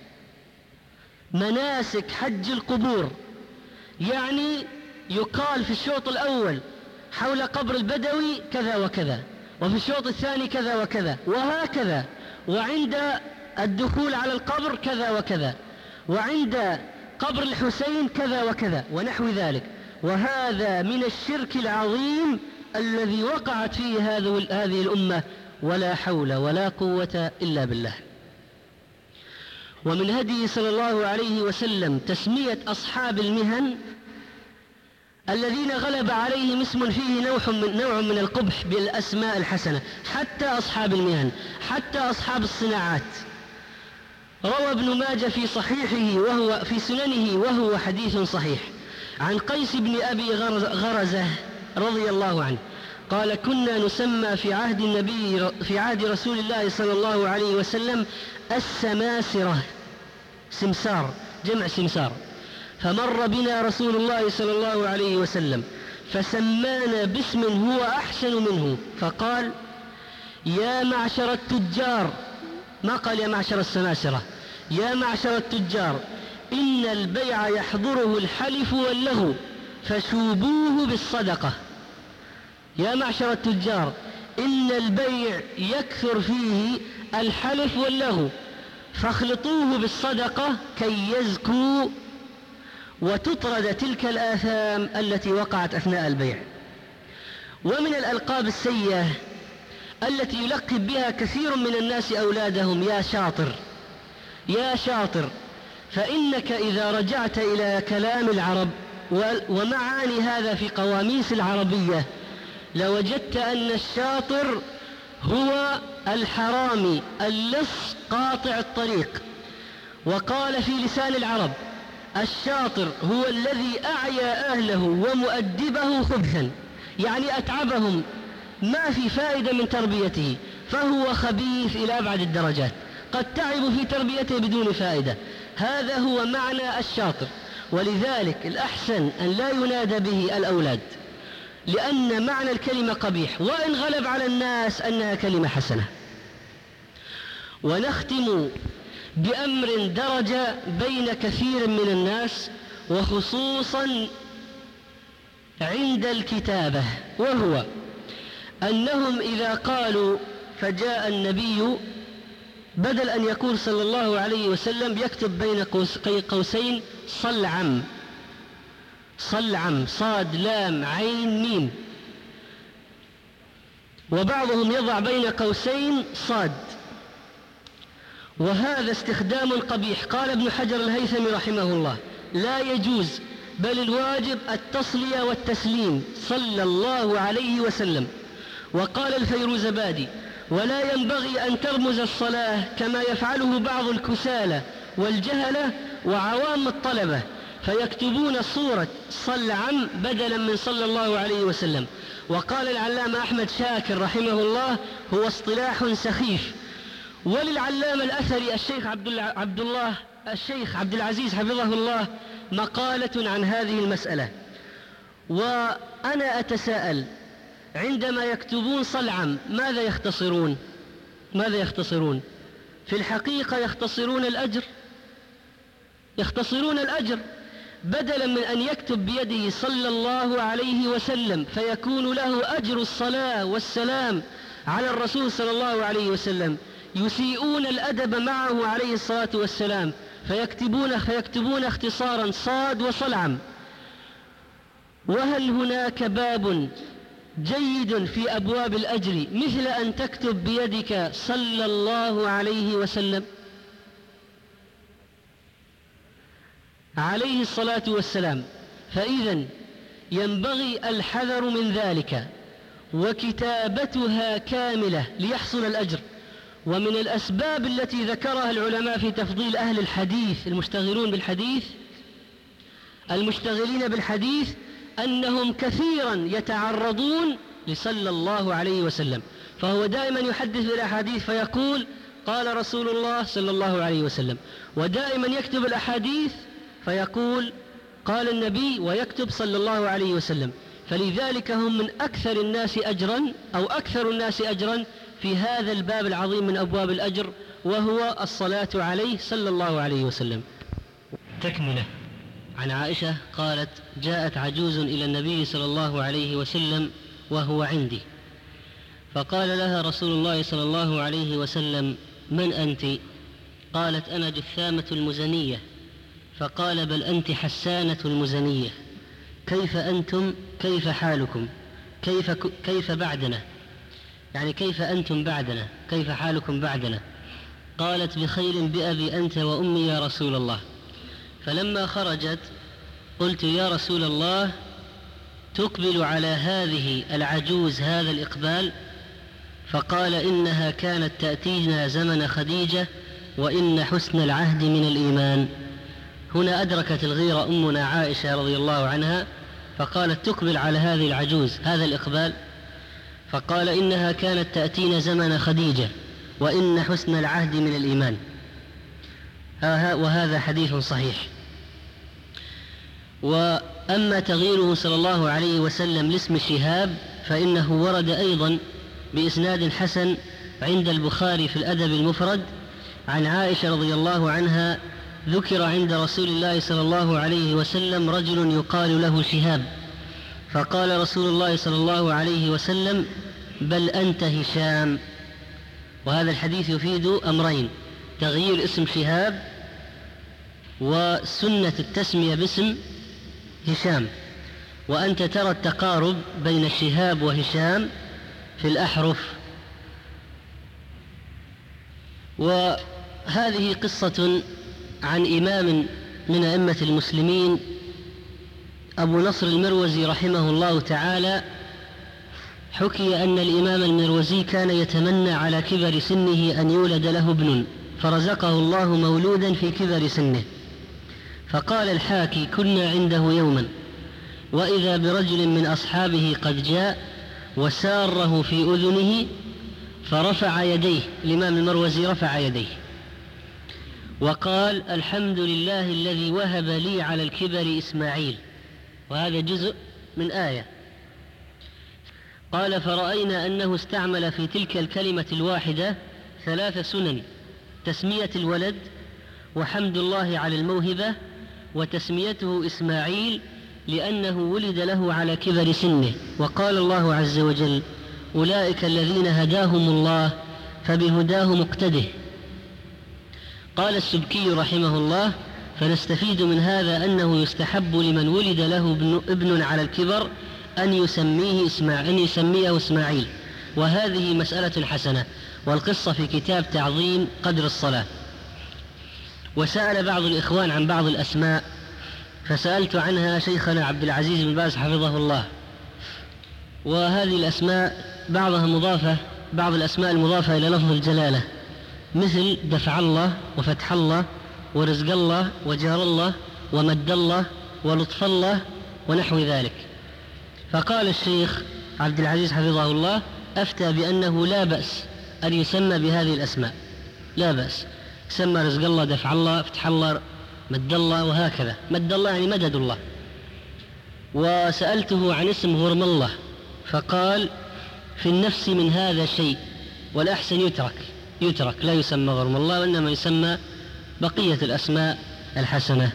[SPEAKER 2] مناسك حج القبور. يعني يقال في الشوط الأول حول قبر البدوي كذا وكذا، وفي الشوط الثاني كذا وكذا، وهكذا، وعند الدخول على القبر كذا وكذا، وعند قبر الحسين كذا وكذا ونحو ذلك. وهذا من الشرك العظيم الذي وقعت فيه هذه الأمة، ولا حول ولا قوة إلا بالله. ومن هديه صلى الله عليه وسلم تسمية أصحاب المهن الذين غلب عليهم اسم فيه نوع من, نوع من القبح بالأسماء الحسنة، حتى أصحاب المهن، حتى أصحاب الصناعات. روى ابن ماجه في صحيحه وهو في سننه وهو حديث صحيح عن قيس بن أبي غرزة رضي الله عنه قال: كنا نسمى في عهد النبي في عهد رسول الله صلى الله عليه وسلم السماسرة، سمسار جمع سمسار، فمر بنا رسول الله صلى الله عليه وسلم فسمانا باسم هو أحسن منه، فقال: يا معشر التجار، ما قال يا معشر السماسرة، يا معشر التجار، إن البيع يحضره الحلف واللغو فشوبوه بالصدقة. يا معشر التجار، إن البيع يكثر فيه الحلف واللغو فاخلطوه بالصدقة كي يزكوا وتطرد تلك الآثام التي وقعت أثناء البيع. ومن الألقاب السيئة التي يلقب بها كثير من الناس أولادهم: يا شاطر، يا شاطر. فإنك إذا رجعت إلى كلام العرب ومعاني هذا في قواميس العربية لوجدت أن الشاطر هو الحرامي اللص قاطع الطريق. وقال في لسان العرب: الشاطر هو الذي أعيا أهله ومؤدبه خبثا، يعني أتعبهم، ما في فائدة من تربيته، فهو خبيث إلى أبعد الدرجات، قد تعبوا في تربيته بدون فائدة. هذا هو معنى الشاطر. ولذلك الأحسن أن لا ينادى به الأولاد، لأن معنى الكلمة قبيح، وإن غلب على الناس أنها كلمة حسنة. ونختم بأمر درج بين كثير من الناس، وخصوصا عند الكتابة، وهو أنهم إذا قالوا فجاء النبي، بدل أن يقول صلى الله عليه وسلم يكتب بين قوسين صلعم، صلعم، صاد لام عين ميم، وبعضهم يضع بين قوسين صاد، وهذا استخدام قبيح. قال ابن حجر الهيثمي رحمه الله: لا يجوز، بل الواجب التصلية والتسليم صلى الله عليه وسلم. وقال الفيروزبادي: ولا ينبغي أن ترمز الصلاة كما يفعله بعض الكسالى والجهلة وعوام الطلبة، فيكتبون صورة صلعم بدلا من صلى الله عليه وسلم. وقال العلامة أحمد شاكر رحمه الله: هو اصطلاح سخيف. وللعلامة الأثري الشيخ عبد الله الشيخ عبد العزيز حفظه الله مقالة عن هذه المسألة. وأنا أتساءل: عندما يكتبون صلعم ماذا يختصرون؟ ماذا يختصرون؟ في الحقيقة يختصرون الأجر، يختصرون الأجر، بدلا من أن يكتب بيده صلى الله عليه وسلم فيكون له أجر الصلاة والسلام على الرسول صلى الله عليه وسلم، يسيئون الأدب معه عليه الصلاة والسلام، فيكتبون, فيكتبون اختصارا صاد وصلعم. وهل هناك باب جيد في أبواب الأجر مثل أن تكتب بيدك صلى الله عليه وسلم عليه الصلاة والسلام؟ فإذن ينبغي الحذر من ذلك، وكتابتها كاملة ليحصل الأجر. ومن الأسباب التي ذكرها العلماء في تفضيل أهل الحديث المشتغلون بالحديث المشتغلين بالحديث أنهم كثيرا يتعرضون لصلى الله عليه وسلم، فهو دائما يحدث بالأحاديث فيقول قال رسول الله صلى الله عليه وسلم، ودائما يكتب الأحاديث فيقول قال النبي ويكتب صلى الله عليه وسلم. فلذلك هم من أكثر الناس أجرا أو أكثر الناس أجرا في هذا الباب العظيم من أبواب الأجر، وهو الصلاة عليه صلى الله عليه وسلم. تكملة عن عائشة قالت: جاءت عجوز إلى النبي صلى الله عليه وسلم وهو عندي، فقال لها رسول الله صلى الله عليه وسلم: من أنت؟ قالت: أنا جثامة المزنية. فقال: بل أنت حسانة المزنية، كيف أنتم؟ كيف حالكم؟ كيف, كيف بعدنا؟ يعني كيف أنتم بعدنا؟ كيف حالكم بعدنا؟ قالت: بخير بأبي أنت وأمي يا رسول الله. فلما خرجت قلت: يا رسول الله، تقبل على هذه العجوز هذا الإقبال؟ فقال: إنها كانت تأتينا زمن خديجة، وإن حسن العهد من الإيمان. هنا أدركت الغيرة أمنا عائشة رضي الله عنها، فقالت: تقبل على هذه العجوز هذا الإقبال؟ فقال: إنها كانت تأتينا زمن خديجة، وإن حسن العهد من الإيمان. وهذا حديث صحيح. وأما تغييره صلى الله عليه وسلم لاسم شهاب فإنه ورد أيضا بإسناد حسن عند البخاري في الأدب المفرد عن عائشة رضي الله عنها: ذكر عند رسول الله صلى الله عليه وسلم رجل يقال له شهاب، فقال رسول الله صلى الله عليه وسلم: بل أنت هشام. وهذا الحديث يفيد أمرين: تغيير اسم شهاب، وسنة التسمية باسم هشام. وأنت ترى التقارب بين شهاب وهشام في الأحرف. وهذه قصة عن إمام من أئمة المسلمين أبو نصر المروزي رحمه الله تعالى، حكي أن الإمام المروزي كان يتمنى على كبر سنه أن يولد له ابن، فرزقه الله مولودا في كبر سنه. فقال الحاكي: كنا عنده يوما وإذا برجل من أصحابه قد جاء وساره في أذنه فرفع يديه. الإمام المروزي رفع يديه وقال: الحمد لله الذي وهب لي على الكبر إسماعيل. وهذا جزء من آية. قال: فرأينا أنه استعمل في تلك الكلمة الواحدة ثلاث سنن: تسمية الولد، وحمد الله على الموهبة، وتسميته إسماعيل لأنه ولد له على كبر سنه. وقال الله عز وجل: أولئك الذين هداهم الله فبهداه مقتده. قال السبكي رحمه الله: فنستفيد من هذا أنه يستحب لمن ولد له ابن, ابن على الكبر أن يسميه إسماعيل أن يسميه إسماعيل وهذه مسألة حسنة، والقصة في كتاب تعظيم قدر الصلاة. وسأل بعض الإخوان عن بعض الأسماء فسألت عنها شيخنا عبد العزيز بن باز حفظه الله، وهذه الأسماء بعضها مضافة، بعض الأسماء المضافة إلى لفظ الجلالة، مثل دفع الله وفتح الله ورزق الله وجار الله ومد الله ولطف الله ونحو ذلك. فقال الشيخ عبد العزيز حفظه الله: أفتى بأنه لا بأس أن يسمى بهذه الأسماء، لا بأس، سمى رزق الله، دفع الله، فتح الله، مد الله، وهكذا. مد الله يعني مدد الله. وسألته عن اسم غرم الله فقال: في النفس من هذا شيء، والأحسن يترك يترك لا يسمى غرم الله، وإنما يسمى بقية الأسماء الحسنة.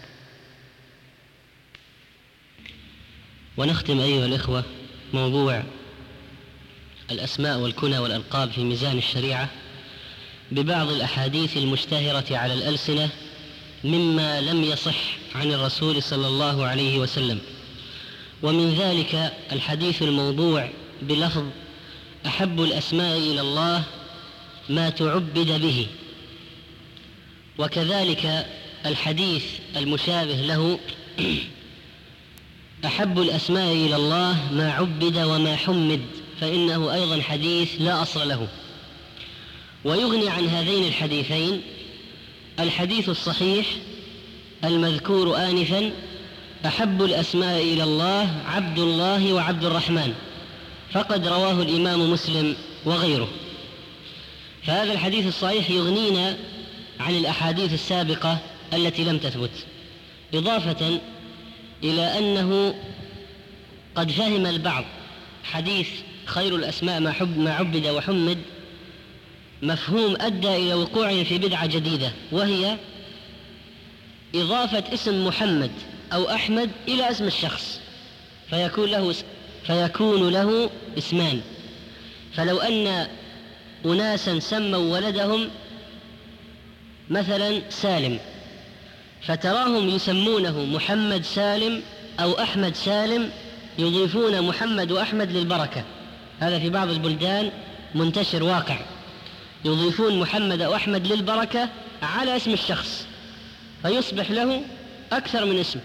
[SPEAKER 2] ونختم أيها الإخوة موضوع الأسماء والكنى والألقاب في ميزان الشريعة ببعض الأحاديث المشتهرة على الألسنة مما لم يصح عن الرسول صلى الله عليه وسلم. ومن ذلك الحديث الموضوع بلفظ: أحب الأسماء إلى الله ما تعبد به. وكذلك الحديث المشابه له: أحب الأسماء إلى الله ما عبد وما حمد، فإنه أيضا حديث لا أصل له. ويغني عن هذين الحديثين الحديث الصحيح المذكور آنفا: أحب الأسماء إلى الله عبد الله وعبد الرحمن، فقد رواه الإمام مسلم وغيره. فهذا الحديث الصحيح يغنينا عن الأحاديث السابقة التي لم تثبت، إضافة إلى أنه قد فهم البعض حديث خير الأسماء ما, حب ما عبد وحمد مفهوم أدى إلى وقوع في بدعة جديدة، وهي إضافة اسم محمد أو أحمد إلى اسم الشخص، فيكون له فيكون له اسمان. فلو أن أناسا سموا ولدهم مثلا سالم، فتراهم يسمونه محمد سالم أو أحمد سالم، يضيفون محمد وأحمد للبركة. هذا في بعض البلدان منتشر واقع، يضيفون محمد أو أحمد للبركة على اسم الشخص، فيصبح له أكثر من اسم،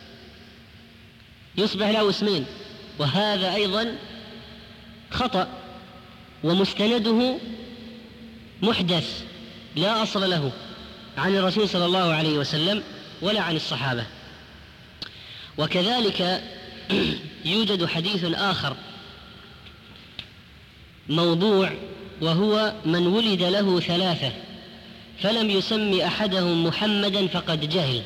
[SPEAKER 2] يصبح له اسمين. وهذا أيضا خطأ ومستنده محدث لا أصل له عن الرسول صلى الله عليه وسلم ولا عن الصحابة. وكذلك يوجد حديث آخر موضوع، وهو: من ولد له ثلاثة فلم يسمي أحدهم محمدا فقد جهل.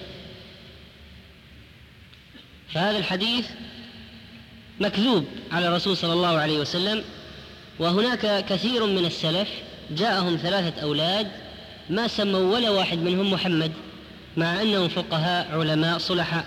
[SPEAKER 2] فهذا الحديث مكذوب على الرسول صلى الله عليه وسلم. وهناك كثير من السلف جاءهم ثلاثة أولاد ما سموا ولا واحد منهم محمد، مع أنهم فقهاء علماء صلحاء،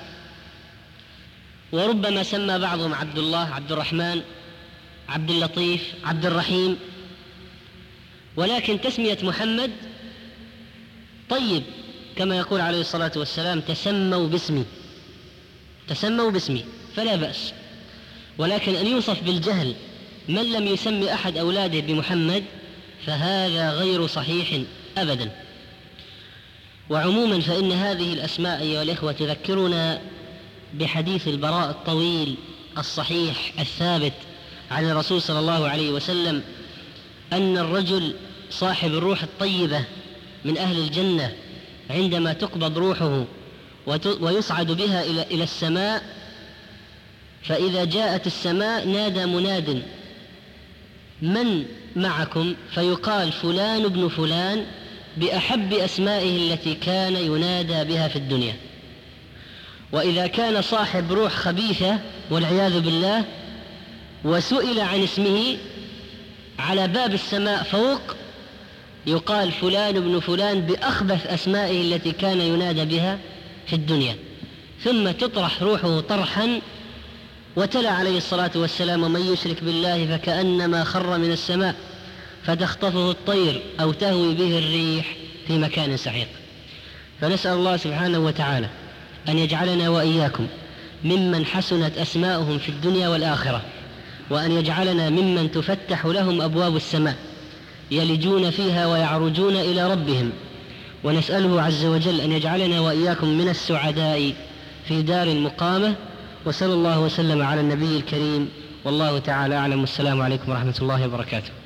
[SPEAKER 2] وربما سمى بعضهم عبد الله، عبد الرحمن، عبد اللطيف، عبد الرحيم، ولكن تسمية محمد طيب، كما يقول عليه الصلاة والسلام: تسموا باسمي، تسموا باسمي، فلا بأس. ولكن أن يوصف بالجهل من لم يسمي أحد أولاده بمحمد فهذا غير صحيح أبدا. وعموما فإن هذه الأسماء أيها الإخوة تذكرنا بحديث البراء الطويل الصحيح الثابت عن الرسول صلى الله عليه وسلم أن الرجل صاحب الروح الطيبة من أهل الجنة عندما تقبض روحه ويصعد بها إلى السماء، فإذا جاءت السماء نادى مناد: من معكم؟ فيقال: فلان ابن فلان، بأحب أسمائه التي كان ينادى بها في الدنيا. وإذا كان صاحب روح خبيثة والعياذ بالله وسئل عن اسمه على باب السماء فوق، يقال: فلان ابن فلان، بأخبث أسمائه التي كان ينادى بها في الدنيا. ثم تطرح روحه طرحا، وتلا عليه الصلاة والسلام: ومن يشرك بالله فكأنما خر من السماء فتخطفه الطير أو تهوي به الريح في مكان سحيق. فنسأل الله سبحانه وتعالى أن يجعلنا وإياكم ممن حسنت أسماؤهم في الدنيا والآخرة، وأن يجعلنا ممن تفتح لهم أبواب السماء يلجون فيها ويعرجون إلى ربهم. ونسأله عز وجل أن يجعلنا وإياكم من السعداء في دار المقامة. وصلى الله وسلم على النبي الكريم، والله تعالى أعلم. والسلام عليكم ورحمة الله وبركاته.